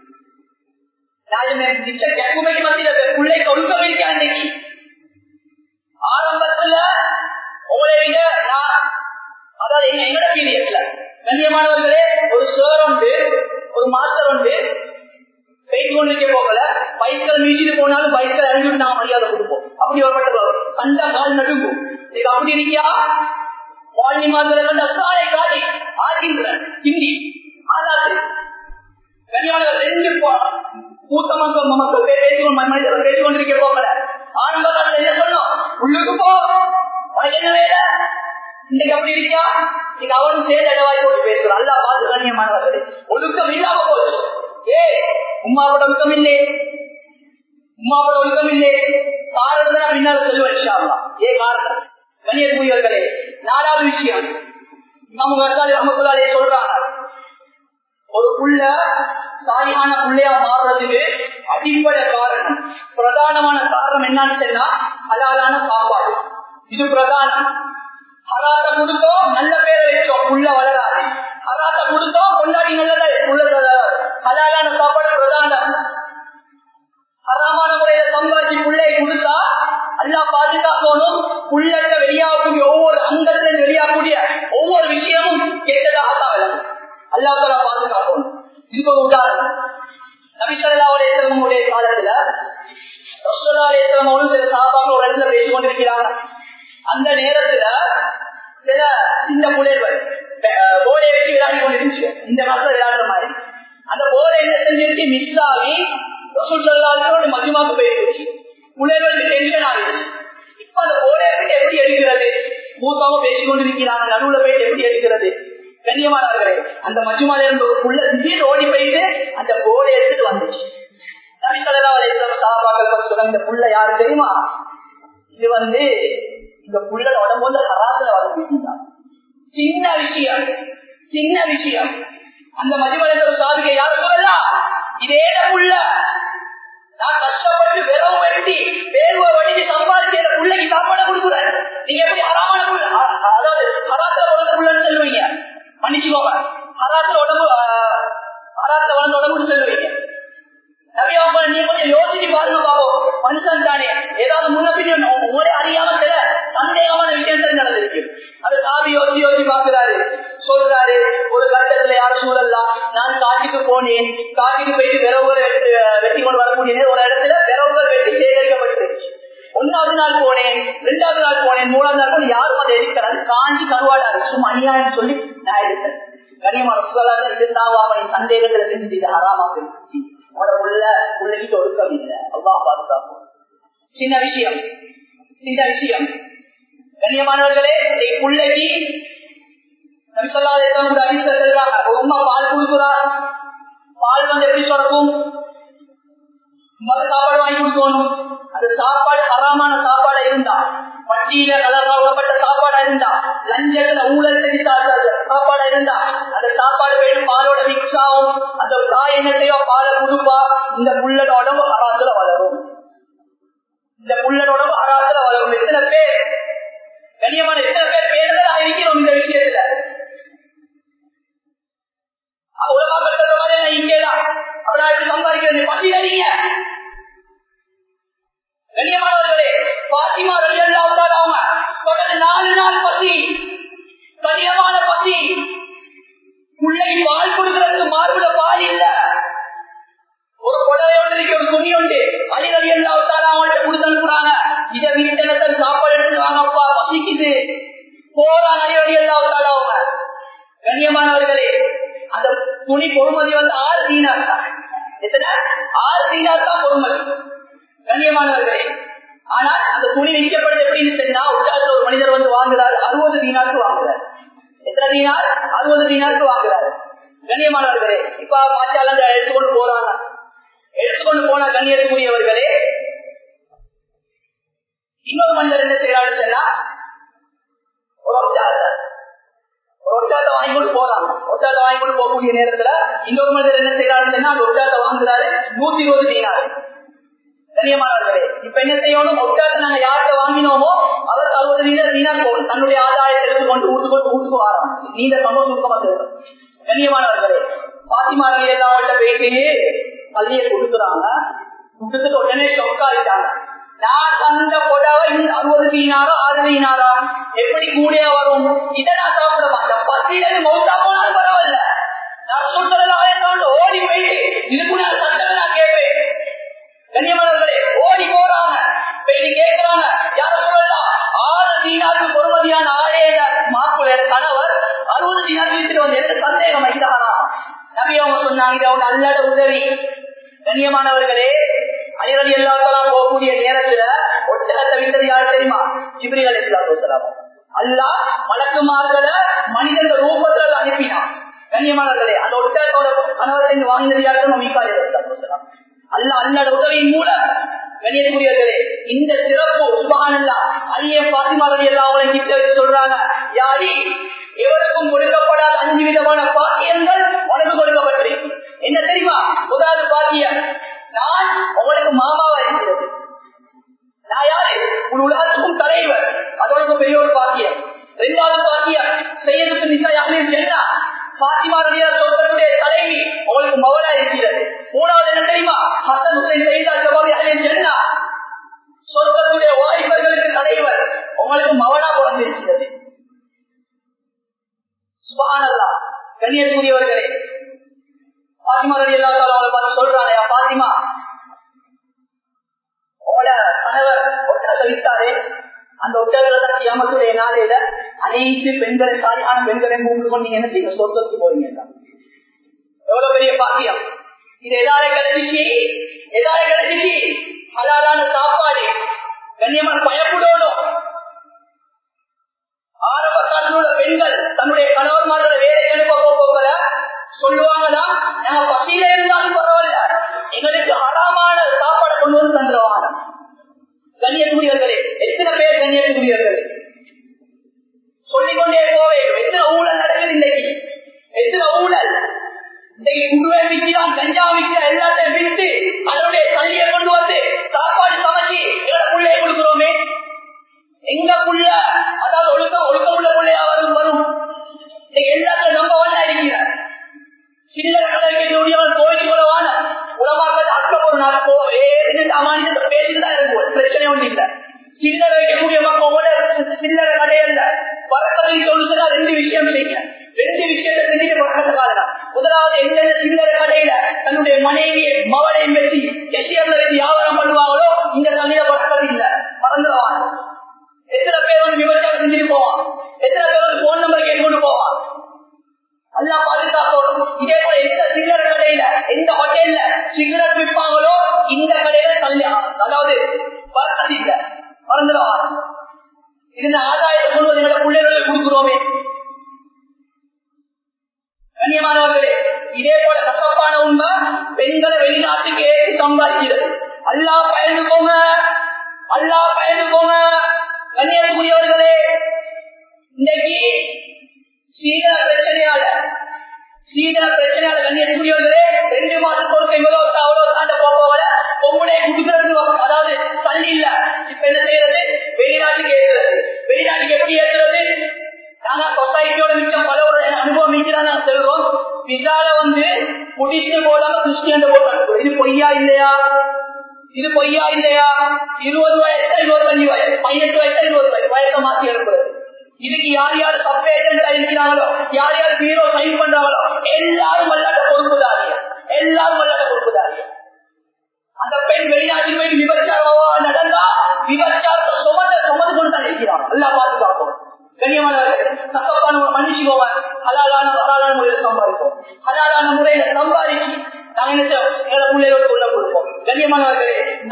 பிள்ளைக்கு ஒழுக்கம் இருக்கா? இன்னைக்கு ஆரம்பத்துல உங்களை விட அதாவது எங்கட பீரியட்ல கண்ணியமானவர்களே, ஒரு சார் உண்டு, ஒரு மாஸ்டர் உண்டு. வெயிட் கொண்டு போகல பைக்கள் மீச்சிட்டு போனாலும் பைக்கள் அறிஞ்சுட்டு நாங்க மரியாதை கொடுப்போம். அப்படி ஒரு பட்டம் கண்ட கால் நடுங்கும். இது அப்படி இருக்கியா வாழி மாதிரி கண்ட சாலை காட்டி ஆகின்ற ஹிந்தி ஆதாது கல்யாணம் ரெண்டு கூட்டமாக மக்கள் மனிதர்கள் பேசிக்கொண்டிருக்க போகல. ஆரம்ப காலத்தில் என்ன சொன்னோம், உள்ளுக்கு போ உனக்கு என்ன வேலை இன்னைக்கு அப்படி இருக்கியா நீங்க அவரும் சேர்ந்து இடவாய் போட்டு பேசுறோம். அல்லா பார்த்து கண்ணியமானவர்களே ஒழுக்கம் இல்லாம போச்சு. உமாவோட ஒழுக்கம் இல்லை, உமாவோட ஒழுக்கம் இல்லை. காரணம் தான் பின்னால சொல்லுவேன். காரணம் கண்ணியக்கூடியவர்களே. நாலாவது விஷயம் சொல்றாங்க, ஒரு புள்ள தாயான புள்ளையா மாறுறதுக்கு அடிப்படை காரணம், பிரதானமான காரணம் என்னன்னு சொன்னா ஹலாலான சாப்பாடு. இது பிரதானம். ஹராத்த கொடுத்தோம் நல்ல பேரை வச்சோம் புள்ள வளராது, ஹராத்த கொடுத்தோம் கொண்டாடி நல்லதா புள்ள வளராது. ஹலாலான சாப்பாடு பிரதானம். ஹராமான முறையில சம்பாதிச்சு புள்ளையை கொடுத்தா அல்லா பாதுகாக்கணும். புள்ளட்ட வெளியாகக்கூடிய ஒவ்வொரு அங்கத்திலும் வெளியாகக்கூடிய ஒவ்வொரு விஷயமும் கெட்டதாகத்தான் விளங்கும். அல்லாஹ் பாதுகாக்கணும். இதுக்கு ஒரு உதாரணம், நபி ஸல்லல்லாஹு அலைஹி வஸல்லம் காலத்துல ரசூலுல்லாஹி அலைஹி வஸல்லம் சில சஹாபாக்கள் ஒரு இடத்துல பேசிக் கொண்டிருக்கிறாங்க. அந்த நேரத்துல சில சின்ன புள்ளைகள் போலை வச்சு விளையாடி கொண்டிருந்துச்சு. இந்த காலத்துல விளையாடுற மாதிரி அந்த போலை என்ன செஞ்சிருச்சு, மிஸ் ஆகி ரசூல் ஸல்லல்லாஹு அலைஹி வஸல்லம் மஜ்மாக்கு போயிடுச்சு. புள்ளைகளுக்கு டென்ஷன் ஆகிடுச்சு. இப்ப அந்த போலை போயிட்டு எப்படி எடுக்கிறது, மூத்தாவும் பேசிக் கொண்டிருக்கிறாங்க, நடுவுல போயிட்டு எப்படி எடுக்கிறது. கண்ணியமானவர்களே, அந்த மஜ்மால இருந்த ஒரு புள்ள திடீர்னு ஓடி போயிட்டு அந்த போலை எடுத்துட்டு வந்துச்சு. நபி ஸல்லல்லாஹு அலைஹி வஸல்லம் சஹாபாக்கள் சொன்னாங்க, இந்த புள்ள யாரு தெரியுமா, இது இந்த புள்ள உடம்பு வந்து ஹராத்துல வளர்ந்துட்டாங்க. சின்ன விஷயம், சின்ன விஷயம். அந்த மதிமலத்தை சாதிக்க யாரும் சொல்லலாம், இதே புள்ள நான் கஷ்டப்பட்டு வெறும் வெட்டி வேர்வை வடிச்சு சம்பாதிச்சு அந்த புள்ளைக்கு சாப்பாடு கொடுக்குறேன். நீங்க எப்படி ஹராமான புள்ள, அதாவது ஹராத்துல வளர்ந்த புள்ளன்னு சொல்லுவீங்க, மன்னிச்சுக்கோங்க, ஹராத்துல உடம்பு ஹராத்துல வளர்ந்த உடம்புன்னு சொல்லுவீங்க. நபியாப்பா நீ கொஞ்சம் யோசிச்சு பாருங்க பாவம், மனுஷன் தானே ஏதாவது முன்னப்பின் உங்களே அறியாம சில சந்தேகமான விஷயங்கள் நடந்திருக்கு. அது சாமி யோசி யோசி பாக்குறாரு, சொல்றாரு ஒரு கட்டத்துல யாரும் சூழல்லாம் நான் காட்டுக்கு போனேன், காட்டுக்கு போயிட்டு விரவுகள் வெட்டி கொண்டு வரக்கூடிய ஒரு இடத்துல விரவுகள் வெட்டி சேகரிக்கப்பட்டிருச்சு. 1வது நாள் போனேன், 2வது நாள் போனேன், 3வது நாள் போனேன், யாரும் அதை எடுக்கிறாரு, காஞ்சி கருவாடா இருக்கு, சும்மா அநியாயம் சொல்லி நான் எடுத்தேன். கனியமான சுகலாக இருந்தாலும் சந்தேகத்துல செஞ்சு இது ஹராமா இருந்துச்சு. பிள்ளைகிட்ட ஒழுக்கம் இல்லை, அல்லாஹ் பாதுகாப்போம். சின்ன விஷயம், சின்ன விஷயம். கண்ணியமானவர்களே, பிள்ளைக்கு நபி ஸல்லல்லாஹு அலைஹி வஸல்லம் ஹதீஸ்ல சொல்றாங்க, ஒரு அம்மா பால் கொடுக்குறார், பால் எப்படி சுரக்கும், சாப்பாடு வாங்கி கொடுக்கணும். அந்த சாப்பாடு ஹராமான சாப்பாடா இருந்தா, பட்டியல கலர்ப்பட்ட சாப்பாடா இருந்தா, லஞ்சத்துல ஊழல் செஞ்சு சாப்பாடா இருந்தா, அந்த சாப்பாடு போயிட்டு பாலோட மிக்ஸ் ஆகும். அந்த தாய் என்னத்தையோ பாலை கொடுப்பா, இந்த புள்ளட உடம்பு ஹராத்துல வளரும், இந்த புள்ளட உடம்பு ஹராத்துல வளரும். எத்தனை பேர் கண்ணியமான எத்தனை பேர் பேருதான் இருக்கிறோம் இந்த விஷயத்துல. உலகம் இங்கேதான் அப்படின்னா எப்படி சம்பாதிக்கிறது, பசிக்கிறீங்க. கண்ணியமானவர்களே, பாத்திமா ரலியல்லாஹு தஆலா அவங்க தொடர்ந்து 4 நாள் பசி, கடினமான பசி. பிள்ளை பால் கொடுக்கிறதுக்கு மார்புல பால் இல்ல, ஒரு புடவையோடு இருக்க ஒரு துணி உண்டு, அலி ரலியல்லாஹு தஆலா அவங்கள்ட்ட கொடுத்து அனுப்புறாங்க, இதை வீட்டுல சாப்பாடு எடுத்து வாங்கப்பா பசிக்குது. போறாங்க அலி ரலியல்லாஹு தஆலா அவங்க. கண்ணியமானவர்களே, அந்த துணி பொறுமதி 6 தீனார் தான். எத்தனை? 6 தீனார் தான் பொறுமதி. கண்ணியமானவர்களே, ஆனால் அந்த துணி விற்கப்படுது எப்படின்னு சொன்னா, உலகத்துல ஒரு மனிதர் வாங்குறாரு, 60 தீனாருக்கு வாங்குறாரு. எத்தனை தீனார்? 60 தீனாருக்கு வாங்குறாரு. கண்ணியமானவர்களே, இப்ப மாச்சால எடுத்துக்கொண்டு போறாங்க. எடுத்துக்கொண்டு போன கண்ணியத்துக்குரியவர்களே, இன்னொரு மனிதர் என்ன செய்யறாரு சொன்னா, ஒரு ஒட்டாத்தை வாங்கி கொண்டு போறாங்க. ஒட்டாத்தை வாங்கி கொண்டு போகக்கூடிய நேரத்துல இன்னொரு மனிதர் என்ன செய்யறாருன்னா, அந்த ஒட்டாத்தை வாங்குறாரு 120 தீனார். கண்ணியமானவர்களே, இப்ப என்ன செய்யணும், ஒட்டாத்தை நாங்க யார்கிட்ட வாங்கினோமோ அவர் 60 தீனார் போகணும், தன்னுடைய ஆதாயத்தை எடுத்துக்கொண்டு வீட்டுக்கு வரோம். நீண்ட சமூக சுருக்கமா செய்யணும். கண்ணியமானவர்களே, பாத்திமா ரலியல்லாஹு போயிட்டு பள்ளியை கொடுக்குறாங்க. கொடுத்துட்டு உடனே சொக்காயிட்டாங்க. நான் அந்த புடவை 60 தீனாரோ 6 தீனாரா எப்படி கூடியா வரும், இதை நான் சாப்பிட மாட்டேன். பசியில மௌத்தா போனாலும் பரவாயில்ல, நான் சுற்றலாம் ஓடி போயிட்டு இதுக்கு நான் சட்டம் நான் கேட்க போய் கேட்கிறாங்க, யாரும் சொல்லலாம் 6 தீனாருக்கு பொறுமதியான ஆளே மாப்பிள்ள கணவர் 60 தீனார் வீட்டுக்கு வந்து எந்த சந்தேகம் வைத்தாரா? நபி அவங்க சொன்னாங்க, இது அவங்க அல்லாத உதவி. கண்ணியமானவர்களே, அலிரலி அல்லாஹ் போகக்கூடிய நேரத்துல ஒட்டகத்தை விட்டது யாரு தெரியுமா? ஜிப்ரீல் அலைஹிஸ்ஸலாத்து வஸலாம். அல்லாஹ் மலக்குமார்களை மனிதன் ரூபத்துல அனுப்பினான். கண்ணியமானவர்களே, அந்த ஒட்டகத்தோட கணவரை வாங்கினது யாருக்கும் மீகாயில் அலைஹிஸ்ஸலாத்து வஸலாம். அல்லாஹ் அல்லாஹ் உதவியின் மூலம். கண்ணியக்கூடியவர்களே, இந்த சிறப்பு சுப்ஹானல்லாஹ். அலியே பாத்திமா ரலியல்லாஹு அன்ஹா கிட்ட வச்சு சொல்றாங்க, யாரி எவருக்கும் கொடுக்கப்படாத 5 விதமான பாக்கியங்கள் உனக்கு கொடுக்கப்பட்டிருக்கு. என்ன தெரியுமா? முதலாவது பாக்கியம், நான் உங்களுக்கு மாமாவா இருக்கிறது. நான் யாரு? ஒரு உலகத்துக்கும் தலைவர். அதோட பெரிய ஒரு பாக்கியம். 2வது பாக்கியம், செய்யறதுக்கு நிசா யாரையும் சென்றா பாத்திமா ரலியல்லாஹு சொல்றதுடைய தலைவி உங்களுக்கு மவளா இருக்கிறது. 3வது என்ன தெரியுமா? ஹசன் ஹுசைன் சையதா ஜவாபி யாரையும் சென்றா சொல்றதுடைய வாய்ப்பர்களுக்கு தலைவர் உங்களுக்கு மவளா பிறந்திருக்கிறது. சுப்ஹானல்லாஹ். கண்ணியத்துக்குரியவர்களே, பாத்திமா ரலியல்லாஹு அன்ஹா பார்த்து சொல்றாங்க, பாத்திமா உங்களோட கணவர் ஒட்டகத்தை விட்டாரே, அந்த ஒட்டகத்தை கியாமத்துடைய நாளையில அனைத்து பெண்களை சாலியான பெண்களை கூப்பிட்டு கொண்டு நீங்க என்ன செய்ய சொர்க்கத்துக்கு போறீங்க. எவ்வளவு பெரிய பாக்கியம் இது! எதாலே கிடைச்சிச்சு? எதாலே கிடைச்சிச்சு? ஹலாலான சாப்பாடு. கண்ணியமான பயப்படணும். ஆரம்ப காலத்தில் உள்ள பெண்கள் தன்னுடைய கணவன்மார்களை வேலை அனுப்ப போகல சொல்லுவாங்களா, நாங்க பசியில இருந்தாலும் பரவாயில்ல, எங்களுக்கு ஹராமான சாப்பாடை கொண்டு வந்து தந்துருவாங்க. கண்ணியத்துக்குரியவர்களே, எத்தனை பேர் கண்ணியத்துக்குரியவர்களே சொல்லிக்கொண்டே போவே. எத்தனை ஊழல் நடக்குது இன்னைக்கு, எத்தனை ஊழல்! இன்னைக்கு குடுவை விற்கிறான், கஞ்சா விற்கிற எல்லாத்தையும் விற்று அதனுடைய தள்ளியை கொண்டு வந்து சாப்பாடு சமைச்சு எங்களோட பிள்ளையை கொடுக்கிறோமே. எங்க புள்ள, அதாவது ஒழுக்க உள்ள பிள்ளையா வரும். எல்லாத்தையும் நம்ப ஒன்றா இருக்கிறார். சில்லறை கடைகளுடையவன் கோயில் கொள்ளவான உலமாக்கள் அக்க ஒரு நடப்போ அமானியத்தை பேசிதான் இருக்கும், பிரச்சனை ஒன்று இல்லை. சில்லறை வைக்கக்கூடிய மக்களோட சில்லறை கடையல்ல பறக்கத்தில் சொல்லுதுன்னா 2 விஷயம் செய்ய. 2 விஷயத்தை செஞ்சுட்டு பறக்கத்தை காலலாம். முதலாவது, எந்தெந்த சில்லறை கடையில தன்னுடைய மனைவியை மவளையும் வெட்டி கெட்டியர்ல வச்சு வியாபாரம் பண்ணுவாங்களோ இந்த தண்ணியில பறக்கத்து இல்லை, மறந்துடுவாங்க. எத்தனை பேர் வந்து விபச்சாரம் செஞ்சுட்டு போவான், எத்தனை பேர் வந்து போன் நம்பர் கேட்டு போவான். அல்லா பாதுகாக்கணும். இதே போல எந்த சில்லறை கடையில எந்த ஹோட்டல்ல சிகரெட் விற்பாங்களோ இந்த கடையில தள்ளி, அதாவது பறக்கத்து இல்லை, மறந்துடுவாங்க. இந்த ஆதாயத்தை கொண்டு வந்து எங்களோட பிள்ளைகளுக்கு கொடுக்கிறோமே. கண்ணியமானவர்களே, இதே போல கசப்பான உண்மை பெண்களை வெளிநாட்டுக்கு ஏற்றி சம்பாதிக்கிறது. அல்லாஹ் பயந்து போங்க, அல்லாஹ் பயந்து போங்க. கண்ணியத்துக்குரியவர்களே, இன்னைக்கு சீதன பிரச்சனையால கண்ணியத்துக்குரியவர்களே 2 மாதத்துக்கு ஒரு எவ்வளவு தாண்ட போவல பொம்பளை குடுக்கிறது, அதாவது தள்ளி இல்ல. இப்ப என்ன செய்யறது? வெளிநாட்டுக்கு ஏற்றுறது. வெளிநாட்டுக்கு எப்படி ஏற்றுறது? நாங்க சொசைட்டியோட மிச்சம் பல ஒரு அனுபவம் இருக்கிறாங்க செல்வோம். விசால வந்து புடிச்சு போடாம கிறிஸ்டியன் போட்டாங்க. இது பொய்யா இல்லையா? இது பொய்யா இல்லையா? 20 வயசு 25 வயசு 18 வயசு 20 வயசை மாற்றி அனுப்புறது. இதுக்கு யார் யார் சப் ஏஜென்டா இருக்கிறாங்களோ, யார் யார் ஹீரோ சைன் பண்றாங்களோ எல்லாரும் வல்லாட்ட பொறுப்புதாரியா, எல்லாரும் வல்லாட்ட பொறுப்புதாரியா. அந்த பெண் வெளிநாட்டில் போய் விபச்சாரம் நடந்தா விபச்சாரத்தை சுமந்து கொண்டு தான் இருக்கிறான். நல்லா பாதுகாப்போம். கண்ணியமானவர்கள், கசப்பான மனுஷிக்கோவ ஹலாலான முறையில சம்பாதிப்போம். ஹலாலான முறையில சம்பாதிச்சு நாங்க என்ன எங்களை பிள்ளைகளோடு கொள்ள கொடுப்போம். கண்ணியமானவர்களே, இந்த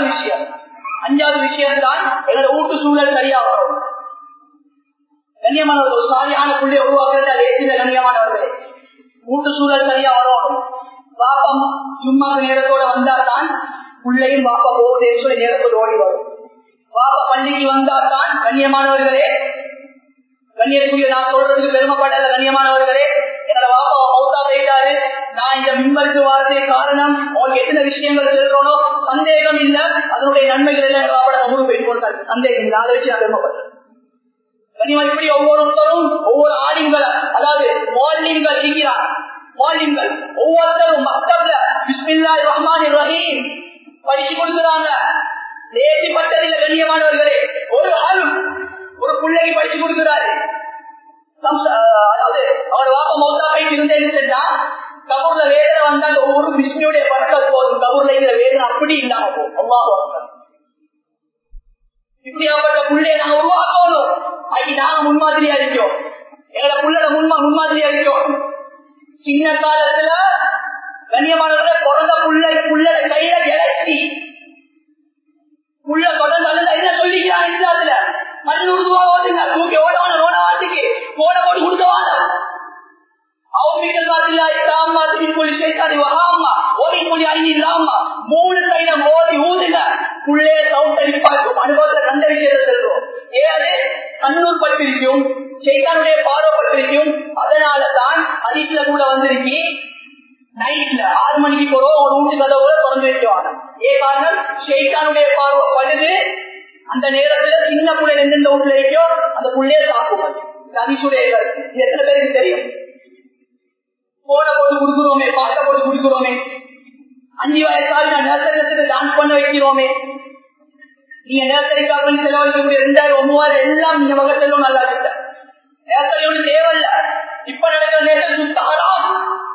5வது விஷயம் தான் எங்களோட வீட்டு சூழல் சரியா வரும். கண்ணியமானவர்கள், ஒரு சாரியான புள்ளைய உருவாக்குறது ஏற்றின. கண்ணியமானவர்களே, வீட்டு சூழல் சரியா வரும். பாப்பம் சும்மா நேரத்தோட வந்தால்தான் பிள்ளையும் பாப்பா போகுதுன்னு சொல்லி நேரத்தோடு ஓடி வரும். பாப்பா பள்ளிக்கு வந்தால்தான் கண்ணியமானவர்களே, கண்ணியத்துக்குரிய நான் சொல்றதுக்கு பெருமைப்படல. கண்ணியமானவர்களே, என்னோட பாப்பா மௌத்தா போயிட்டாரு, நான் இந்த மின்பருக்கு வாரதே காரணம் அவங்களுக்கு எத்தனை விஷயங்கள் சொல்றோனோ சந்தேகம் இல்லை. அதனுடைய நன்மைகள் எல்லாம் பாப்பா முழு போயிட்டு கொடுத்தாரு, சந்தேகம் இல்லை. அதை வச்சு நான் பெருமைப்படுறேன். கண்ணியமா இப்படி ஒவ்வொருத்தரும் ஒவ்வொரு ஆலிம்கள், அதாவது மாலிம்கள் இருக்கிறார். மாலிம்கள் ஒவ்வொருத்தரும் மக்தப்ல பிஸ்மில்லாஹிர் ரஹ்மானிர் ரஹீம் படிச்சு கொடுக்குறாங்க. தேசிப்பட்டதில் கண்ணியமானவர்களே, ஒரு ஆளும் ஒரு பிள்ளைக்கு படிச்சு கொடுக்கிறாரு. அதாவது அவர் வாப்ப மௌத்தா போயிட்டு இருந்தேன்னு சொன்னா கபூர்ல வேதனை வந்தா ஒவ்வொரு பிஸ்மியுடைய பறக்கல் போதும். கபூர்ல இருக்கிற வேதனை அப்படி இல்லாம போகும். அல்லாஹ் இப்படியாப்பட்ட புள்ளைய நாங்க உருவாக்கணும். அது நாங்க முன்மாதிரியா இருக்கோம். எங்களை புள்ளட முன்மாதிரியா இருக்கோம். சின்ன காலத்துல கண்ணியமானவர்களே பிறந்த புள்ளட கையில இறக்கி புள்ள தொடர்ந்து என்ன சொல்லிக்கிறான் இஸ்லாத்துல மண் உருவாங்க தூக்கி ஓடவான ஓடவாட்டுக்கு ஓட போட்டு கொடுத்தவான மூணு கையில மோதி ஊதுங்க புள்ளே சவுண்டடிப்பாக்கும் அனுபவத்தை கண்டறிக்கிறது செல்வோம். ஏழு கண்ணூர் பட்டிருக்கும் ஷைத்தானுடைய பார்வைப்பட்டிருக்கும். அதனாலதான் அதிசல கூட வந்திருக்கி நைட்ல 6 மணிக்கு போறோம் ஒரு வீட்டு கதவோட திறந்து வைக்குவாங்க. காரணம் ஷைத்தானுடைய பார்வை படுது. அந்த நேரத்துல சின்ன புள்ளைய எந்தெந்த வீட்டுல இருக்கோ அந்த புள்ளைய தாக்குவது அதிசுடைய எத்தனை பேருக்கு தெரியும். போன போட்டு குடுக்குறோமே, பாட்டை போட்டு குடுக்குறோமே, 5 வயசாவது நான் நர்சரிக்கு டான்ஸ் பண்ண வைக்கிறோமே. நீங்க நர்சரிக்காக செலவழிக்கக்கூடிய 2000 3000 எல்லாம் நீங்க மக செல்வம் நல்லா இருக்க நர்சரி ஒண்ணு தேவையில்ல. இப்ப நடக்கிற நேரத்தில் சுத்தாராம்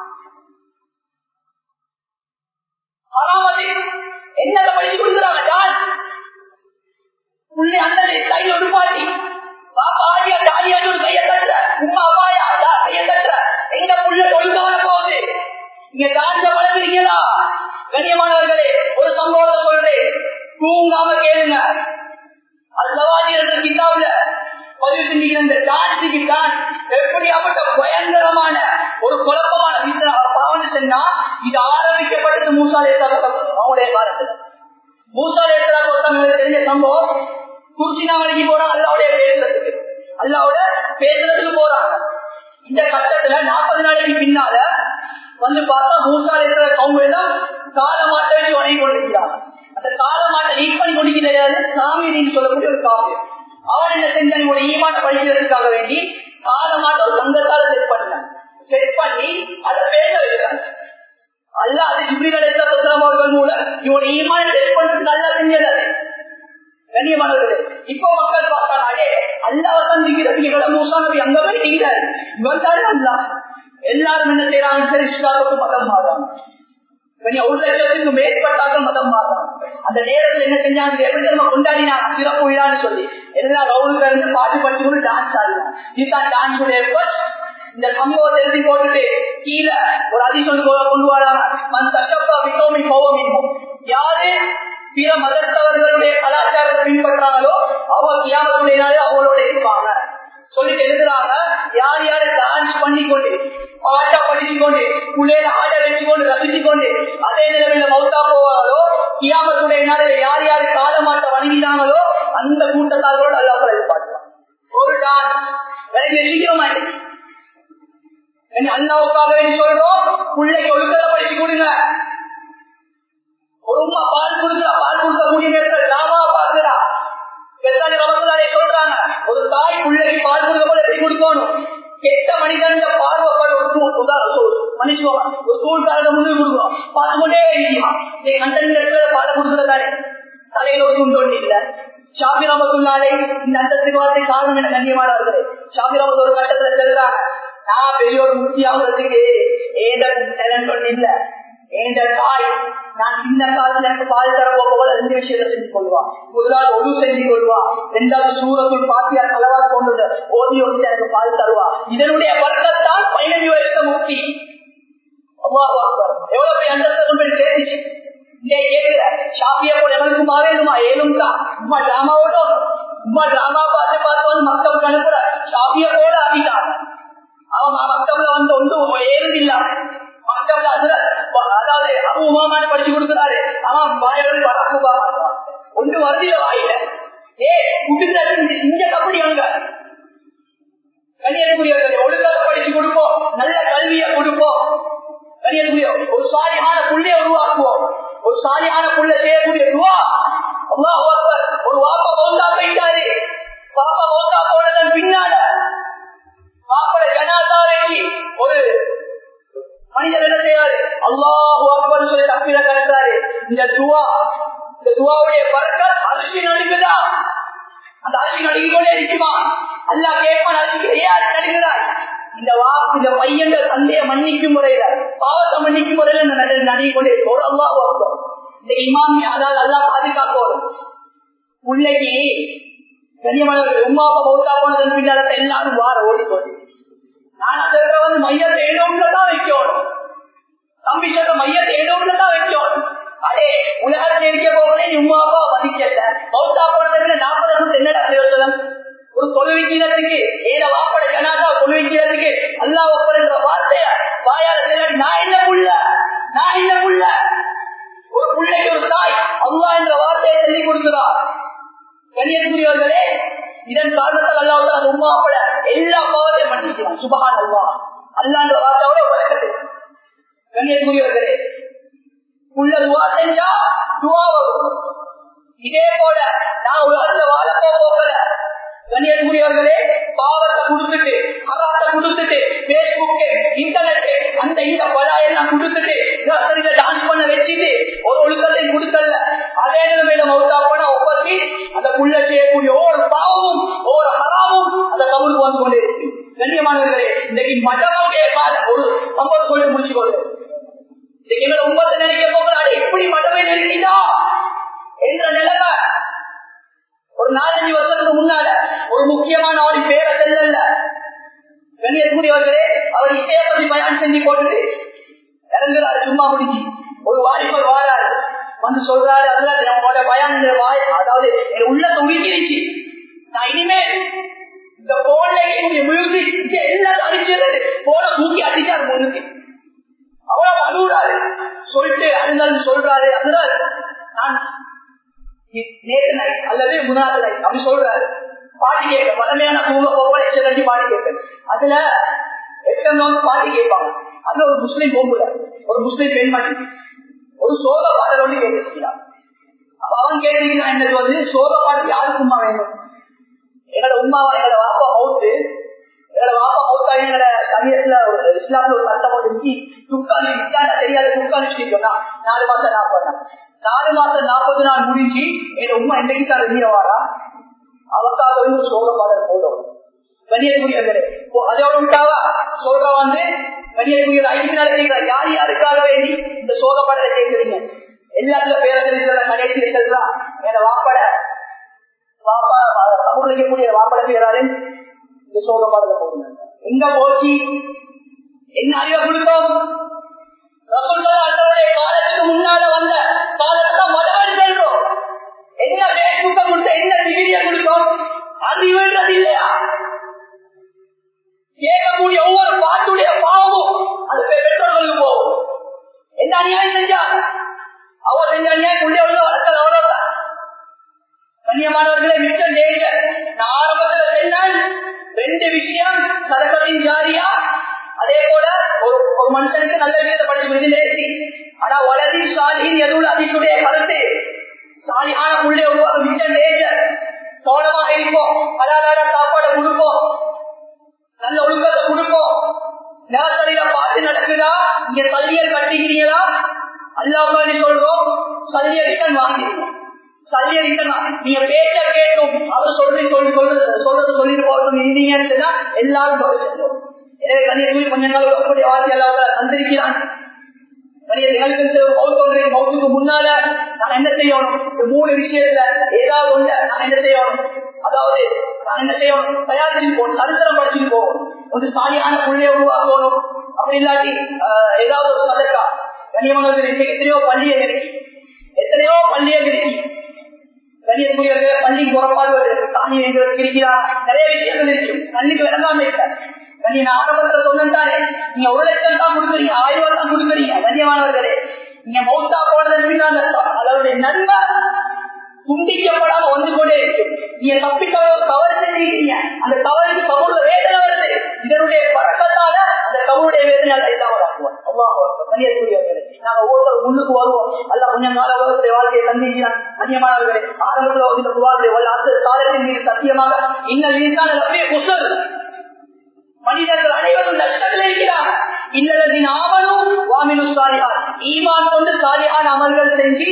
என்னத படிச்சு கொடுக்குறாங்க டான்ஸ் புள்ளி அண்ணனை கையில ஒரு பாட்டி பாப்பா ஆடியா தாடியான்னு ஒரு கையை தட்டுற உமா அப்பாயா கையை தட்டுற எங்க புள்ள ஒழுங்கான போகுது. நீங்க டான்ஸ வளர்க்குறீங்களா? கண்ணியமானவர்களே ஒரு சம்பவத்தை சொல்றேன், தூங்காம கேளுங்க. அல்லவாதி என்ற கிதாபுல பதிவு செஞ்சுக்கிற இந்த டான்ஸுக்கு தான் எப்படியாப்பட்ட பயங்கரமான ஒரு குழப்பமான பாவனை சொன்னா இது ஆரம்பிக்கப்பட்டது அவங்களுடைய காலத்துல. தெரிஞ்ச சம்பவம் குர்சினாவளிக்கு போறாங்க அல்லாவுடைய பேசுறதுக்கு, அல்லாவோட பேசுறதுக்கு போறாங்க. இந்த கட்டத்துல 40 நாளைக்கு பின்னால வந்து பார்த்தா மூசாலேஸ்வர கவுங்க எல்லாம் காலமாட்டை வச்சு வணங்கி கொண்டிருக்கிறாங்க. அந்த காலமாட்டை நீட் பண்ணி கொண்டிருக்கிறது சாமின்னு சொல்லக்கூடிய ஒரு காவியம். அவன் என்ன செஞ்சான், உங்களுடைய ஈமான படிக்கிறதுக்காக வேண்டி காலமாட்ட ஒரு சங்கத்தால செட் பண்ணி அதை பேச வைக்கிறாங்க. அல்ல அது ஜிப்ரீல் அலைஹிஸ்ஸலாம் அவர்கள் மூலம் இவனுடைய ஈமான டெஸ்ட் பண்றது நல்லா செஞ்சது. கண்ணியமானவர்களே இப்போ மக்கள் பார்த்தாலே அல்லாஹ் சந்திக்கிறது இவட மூசா நபி அங்க போய் நீங்கிறாரு. இவன் தானே அல்லாஹ். எல்லாரும் என்ன செய்யறாங்க, சரி இஸ்லாமுக்கு மதம் மாறாங்க. கொஞ்சம் 1 லட்சத்துக்கு மேற்பட்டார்கள் மதம் மாறாங்க. அந்த நேரத்தில் என்ன செஞ்சாங்க, எப்படி நம்ம கொண்டாடினாங்க சிறப்பு விழான்னு சொல்லி எல்லா ரவுல்கள் பாட்டு படிச்சு டான்ஸ் ஆடினாங்க. இதுதான் டான்ஸுடைய இந்த சம்பவத்தை எழுதி போட்டுட்டு கீழே ஒரு அதிசயம் கொண்டு வராங்க. யாரு பிற மதத்தவர்களுடைய கலாச்சாரத்தை பின்பற்றாங்களோ அவங்க கியாமத்துடைய நாளே அவங்களோட இருப்பாங்க சொல்லிட்டு எழுதுறாங்க. யார் யாரு டான்ஸ் பண்ணிக்கொண்டு பாட்டா படிச்சுக்கொண்டு புள்ளையில ஆட வச்சுக்கொண்டு ரசிச்சுக்கொண்டு அதே நிலைமையில மௌத்தா போவாங்களோ கியாமத்துடைய நாளில யார் யாரு காலமாட்ட வணங்கினாங்களோ அந்த கூட்டத்தாரோடு அல்லாஹ் எதிர்பார்க்கலாம். ஒரு டான்ஸ் சீக்கிரமா அண்ணாவுக்காக வேண்டி சொல்றோம், பிள்ளைக்கு ஒழுக்கத்தை படிச்சு கொடுங்க. ஒரு உமா பால் கொடுக்குறா, பால் கொடுக்கக்கூடிய நேரத்தில் ராமாவை பார்க்கிறா. சொல்றாங்க ஒரு தாய் பிள்ளைக்கு பால் கொடுக்க போல எப்படி கொடுக்கணும். கெட்ட மனிதன் பார்வைப்பட மனுஷன் ஒரு தூள்காரங்க முன்னே கொடுக்கணும். பார்த்துக்கொண்டே கண்ட பால கொடுக்குறதானே தலையில ஒரு துண்டு இல்ல. ஷாபிராமத்துள்ளாலே இந்த அந்தத்துக்கு வார்த்தை காரணம் என்ன கண்ணியமானவர்களே. ஷாபிராமத்து ஒரு கட்டத்துல செல்றாங்க, நான் பெரிய ஒரு முக்கியாகிறதுக்கு இல்ல ஏண்ட தாய் நான் சின்ன காலத்துல எனக்கு பால் தர போக 2 விஷயத்தை செஞ்சு கொள்வா. முதலாவது ஒழு செஞ்சு கொள்வா, 2வது சூரத்துள் பாத்தியா கலவா கொண்டது ஓதி வந்து எனக்கு பால் தருவா. இதனுடைய வர்க்கத்தால் 15 வயசு முக்தி. எவ்வளவு பெரிய அந்த கேட்டுச்சு. ஷாப்பியா போல எவனுக்கு மாறேனுமா ஏழும்கா உமா டிராமாவோட உமா டிராமா பார்த்து பார்த்து வந்து மக்களுக்கு அனுப்புற ஷாப்பியா போல ஆகிட்டாங்க. அவன் மக்கள்ல வந்து ஒன்று ஏழுதில்ல மக்கள் அதாவது அபூமான்னு படிச்சு கொடுக்கிறாரு. அவன் வாயில் அபூபா ஒன்று வருதில வாயில இங்க அப்படி அங்க கன்னியாகுமரி ஒழுங்காக படிச்சு கொடுப்போம், நல்ல கல்வியை கொடுப்போம். கன்னியாகுமரி ஒரு சாலியான புள்ளைய உருவாக்குவோம். ஒரு சாலியான புள்ள செய்யக்கூடிய துவா அல்லாஹ் அக்பர். ஒரு வாப்பா மௌத்தா போயிட்டாரு, பாப்பா மௌத்தா போனதன் பின்னால பாப்பட ஜனாதா வேண்டி ஒரு மனிதர் என்ன செய்யறாரு, அல்லாஹ் அக்பர் சொல்லி தப்பிட கலந்தாரு. இந்த துவாவுடைய பறக்கத் அரிசி நடுக்குதா, அந்த அரிசி நடுக்கிக்கொண்டே இருக்குமா. அல்லாஹ் கேட்பான், அரிசி யாரு நடுக்கிறாய். இந்த பையன் சந்தையை மன்னிக்கும் முறையில பாவத்தை மன்னிக்கும் முறையில நடுங்கிக்கொண்டே ஒரு அல்லாஹ் அக்பர். இந்த இமாம் அதாவது அல்லாஹ் பாதுகாக்கணும். பிள்ளைக்கு கண்ணியமானவர்கள் உமாவை பௌத்தா போனதன் பின்னால எல்லாரும் வார ஓடிக்கொண்டு நான் அந்த வந்து மையத்தை இடவுள்ளதான் வைக்கணும். தம்பி சொல்ற மையத்தை இடவுள்ளதான் வைக்கணும். அதே உலகத்தில் இருக்க போகலே உமாவா மதிக்கல. பௌத்தா போனதுக்கு 40 வருஷம் என்னடா பிரயோஜனம்? ஒரு தொழுவிக்கிறதுக்கு ஏத வாப்பட ஜனாதா தொழுவிக்கிறதுக்கு அல்லாஹ் ஒப்படைக்கிற வார்த்தைய வாயால செல்லாடி நான் என்ன புள்ள, நான் என்ன புள்ள. ஒரு பிள்ளைக்கு ஒரு தாய் அல்லாஹ் என்ற வார்த்தையை சொல்லி கொடுக்கிறார். கண்ணியத்துக்குரியவர்களே, இதன் காரணத்தால் அல்லாஹ் அந்த உம்மாவோட எல்லா பாவத்தையும் மன்னிக்கிறான். சுபஹான் அல்லாஹ். அல்லாஹ்ன்ற வார்த்தையோட உலகத்தை கண்ணியத்துக்குரியவர்களே, உள்ள துவா செஞ்சா துவா வரும். இதே போல நான் உலகத்துல வாழ போகல கண்ணியத்துக்குரியவர்களே, பாவத்தை கொடுத்துட்டு ஹராத்தை கொடுத்துட்டு பேஸ்புக்கு இன்டர்நெட் அந்த இந்த பலாயெல்லாம் கொடுத்துட்டு டான்ஸ் பண்ண வச்சுட்டு ஒரு ஒழுக்கத்தை கொடுக்கல. அதே நிலைமையில மௌத்தா போன ஒவ்வொரு அந்த புள்ள செய்யக்கூடிய ஒவ்வொரு பாவமும் ஒவ்வொரு ஹராமும் அந்த கபருக்கு வந்து கொண்டே இருக்கு. கண்ணியமானவர்களே, இன்னைக்கு மட்டமுடைய ஒரு சம்பவம் சொல்லி முடிச்சு கொண்டு இன்னைக்கு எங்களை உண்மத்தை நினைக்க போகிறாரு. எப்படி மட்டமே நினைக்கிறா என்ற நிலைமை ஒரு 4-5 வருஷத்துக்கு முன்னால ஒரு முக்கியமான அவரின் பேரை செல்லல கண்ணியத்துக்குரியவர்களே, அவர் இசைய பற்றி பயன் செஞ்சு போட்டு இறங்குறாரு. சும்மா முடிஞ்சு ஒரு வாலிபர் வாராரு வந்து சொல்றாரு, அதுல நம்மளோட பயன் அதாவது உள்ள தொங்கிருச்சு. நான் இனிமேல் இந்த போன்ல மியூசிக் எல்லாம் அடிச்சிருது போன தூக்கி அடிச்சாரு முன்னுக்கு. அவ்வளவு அழுகுறாரு சொல்லிட்டு அழுந்தாலும் சொல்றாரு, அதனால நான் நேற்று நாய் அல்லது முன்னாள் நாய் அப்படி சொல்றாரு. பாட்டு கேட்க பழமையான பூங்க போக எச்சரிக்கை பாட்டு கேட்பேன். அதுல எத்தனை பாட்டு கேட்பாங்க. அதுல ஒரு முஸ்லீம் போகுல ஒரு முஸ்லீம் பெண்மணி ஒரு சோக பாடல் ஒன்று கேட்டுக்கிறான். அப்ப அவன் கேட்டீங்கன்னா எனக்கு வந்து சோக பாட்டு யாருக்குமா வேணும்? எங்களோட உமாவா எங்களோட வாப்பா மவுத்து, எங்களோட வாப்பா மவுத்தா எங்களோட சமயத்துல இஸ்லாத்துல ஒரு சட்டம் ஒன்று துக்காலி விட்டாண்டா தெரியாத துக்காலி சொன்னா 4 மாசம் 40 4 மாசம் 40 நாள் முடிஞ்சு எங்க உமா என்னைக்கு வீரவாரா அவக்காக வந்து சோக பாடல் போடும். கண்ணியக்குரியவர்களே, அதோட விட்டாவா சொல்ற வந்து கண்ணியக்குரிய 5 நாள் கேட்கிறார். யார் யாருக்காக வேண்டி இந்த சோக பாடலை கேட்கிறீங்க? எல்லாத்துல பேரத்தில் கடைசி இருக்கிறா என வாப்பட வாப்பா சமூகக்கூடிய வாப்பட பேராரு இந்த சோக பாடலை போடுங்க. எங்க போச்சு என்ன அறிவை கொடுத்தோம்? அண்ணனுடைய காலத்துக்கு முன்னால வந்த காலத்தை மதவழி செல்றோம். என்ன பேஸ்புக்க கொடுத்த என்ன டிகிரியை கொடுத்தோம்? அது இவன்றது இல்லையா? கேட்கக்கூடிய ஒவ்வொரு பாட்டுடைய பாவமும் அது பெற்றோர்களுக்கு போகும். என்ன அநியாயம் செஞ்சாங்க? அவர் செஞ்ச அநியாயம் உள்ளே உள்ள வளர்க்கல. அவ்வளவுதான். கண்ணியமானவர்களை மிச்சம் செய்யுங்க. நான் ஆரம்பத்தில் சொன்னால் 2 விஷயம் சதகத்தின் ஜாரியா. அதே போல ஒரு மனுஷனுக்கு நல்ல விஷயத்தை படிச்சு. ஆனா வளர்ச்சி சாலியின் எதுவும் அதிசுடைய கருத்து சாலியான உள்ளே உருவாக மிச்சம் செய்யுங்க. கவனமாக இருப்போம். அலாதார சாப்பாடு கொடுப்போம், நல்ல ஒழுக்கத்தை கொடுப்போம். நேரத்தடியில பார்த்து நடக்குதா? இங்க சல்லியல் கட்டிக்கிறீங்களா? அல்லாஹ் சொல்றோம், சல்லியலிட்டன் வாங்கிருக்கோம். சல்லியலிட்டன் நீங்க பேச்ச கேட்டும் அவர் சொல்றது சொல்லிட்டு போகட்டும் இருந்தீங்கன்னா எல்லாரும் செஞ்சோம். எனவே கண்ணியத்தில் கொஞ்ச நாள் அப்படி வாழ்க்கை எல்லாம் தந்திருக்கிறான். மௌத்துக்கு முன்னால நான் என்ன செய்யணும்? 3 விஷயத்துல ஏதாவது ஒன்று நான் என்ன செய்யணும்? அதாவது நான் என்ன செய்யணும்? தயாரிச்சு போகணும், சரித்திரம் படிச்சுட்டு போகணும். ஒரு சாலியான புள்ளைய உருவாக்கணும். அப்படி இல்லாட்டி ஏதாவது ஒரு சதக்கா. கண்ணியமானவர்கள் இன்னைக்கு எத்தனையோ பள்ளியை இருக்கு. கண்ணியத்துக்குரியவர்கள் பள்ளிக்கு புறப்பாடு தானி இருக்கிறார். நிறைய விஷயங்கள் இருக்கு. பள்ளிக்கு விளங்காம இருக்காரு. நான் ஆரம்பத்தில் சொன்னாலே நீங்க 1 லட்சம் தான் கொடுக்குறீங்க, 1000 தான் கொடுக்குறீங்க. கண்ணியமானவர்களே, நீங்க மௌத்தா போனதற்கு அதனுடைய நன்மை துண்டிக்கப்படாம வந்து கொண்டே இருக்கு. நீங்க தப்பிக்க தவறு செஞ்சிருக்கீங்க, அந்த தவறுக்கு கபூர்ல வேதனை வருது. இதனுடைய பழக்கத்தால அந்த கபூருடைய வேதனை இல்லாமல் ஆக்குவோம். நாங்க ஒவ்வொருத்தர் முன்னுக்கு வருவோம். அல்ல கொஞ்சம் கால உலகத்துடைய வாழ்க்கையை தந்திருக்கிறான். கண்ணியமானவர்களே, ஆரம்பத்தில் இந்த குவாருடைய காலத்தின் மீது சத்தியமாக இன்னும் நீதான் குசல் மனிதர்கள் அனைவரும் நஷ்டத்தில் இருக்கிறார். இன்னதின் ஆவலும் வாமினு சாலிஹான், ஈமான் கொண்டு சாலிஹான் அமல்கள் செஞ்சு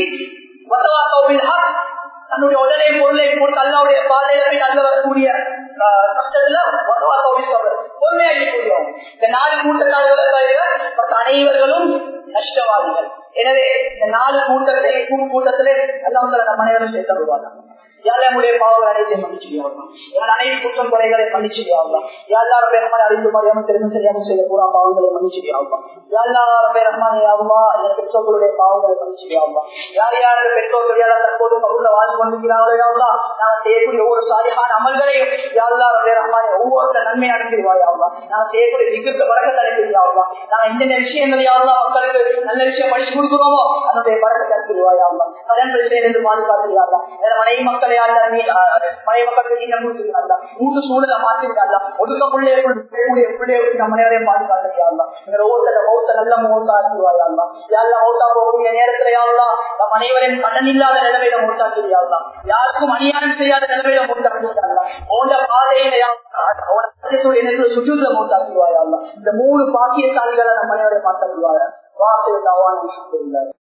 தன்னுடைய உடலை பொருளை போட்டு அல்லாவுடைய பாதையில நல்ல வரக்கூடிய கஷ்டத்துல பொறுமையாக்கக்கூடிய இந்த 4 கூட்டத்தார்கள் அனைவர்களும் நஷ்டவாதிகள். எனவே இந்த 4 கூட்டத்திலே எல்லாம் நம்ம அனைவரும் சேர்த்து வருவாங்க. யாருடைய பாவங்கள் அனைத்தையும் மன்னிச்சுடியாவா, எங்கள் அனைத்து குற்றம் குறைகளை மன்னிச்சுடியாவா, யாரு பேரமான அறிந்து மரியாமல் தெரிந்து சரியாமல் செய்த பூரா பாவங்களை மன்னிச்சுடியாவா, யாரு பேரமானியாவா என் பெற்றோர்களுடைய பாவங்களை மன்னிச்சுடியாவா, யார் யாரு பெற்றோர்கள் யாரா தற்போது பகுதியில் வாழ்ந்து கொண்டிருக்கிறார்களா நான் செய்யக்கூடிய ஒவ்வொரு சாதிகான அமல்களையும் யாரு பேரமான ஒவ்வொருத்த நன்மை அனுப்பிடுவாயாவா, நான் செய்யக்கூடிய திக்கு வழக்கத்தை அனுப்பிடுவாயா, நான் இந்த விஷயங்கள் யாரெல்லாம் மக்களுக்கு நல்ல விஷயம் படிச்சு கொடுக்கிறோமோ அதனுடைய வழக்கத்தை அனுப்பிடுவாயாவா, கடன் பிரச்சனை என்று பாதுகாத்துகிறார்களா, மனைவி மக்கள் மனைவி மக்களுக்கு நீங்க கொடுத்துக்கிறாங்களா, வீட்டு சூழலை மாற்றிருக்காங்களா, ஒதுக்க பிள்ளைகளுக்கு நம்ம நேரையும் பாதுகாத்துக்கிறாங்களா, ஒவ்வொருத்தர மௌத்த நல்ல மௌத்தா ஆக்கிடுவாயாங்களா, யாரெல்லாம் மௌத்தா போகக்கூடிய நேரத்துல யாரெல்லாம் நம் அனைவரையும் கடன் இல்லாத நிலைமையில மௌத்தாக்கிடுவாங்களா, யாருக்கும் அநியாயம் செய்யாத நிலைமையில மௌத்தாக்கிடுவாங்களா, போன்ற பாதையில சுற்றுல மௌத்தாக்கிடுவாயாங்களா, இந்த 3 பாக்கியசாலிகளை நம் அனைவரையும் பார்த்துடுவாங்க.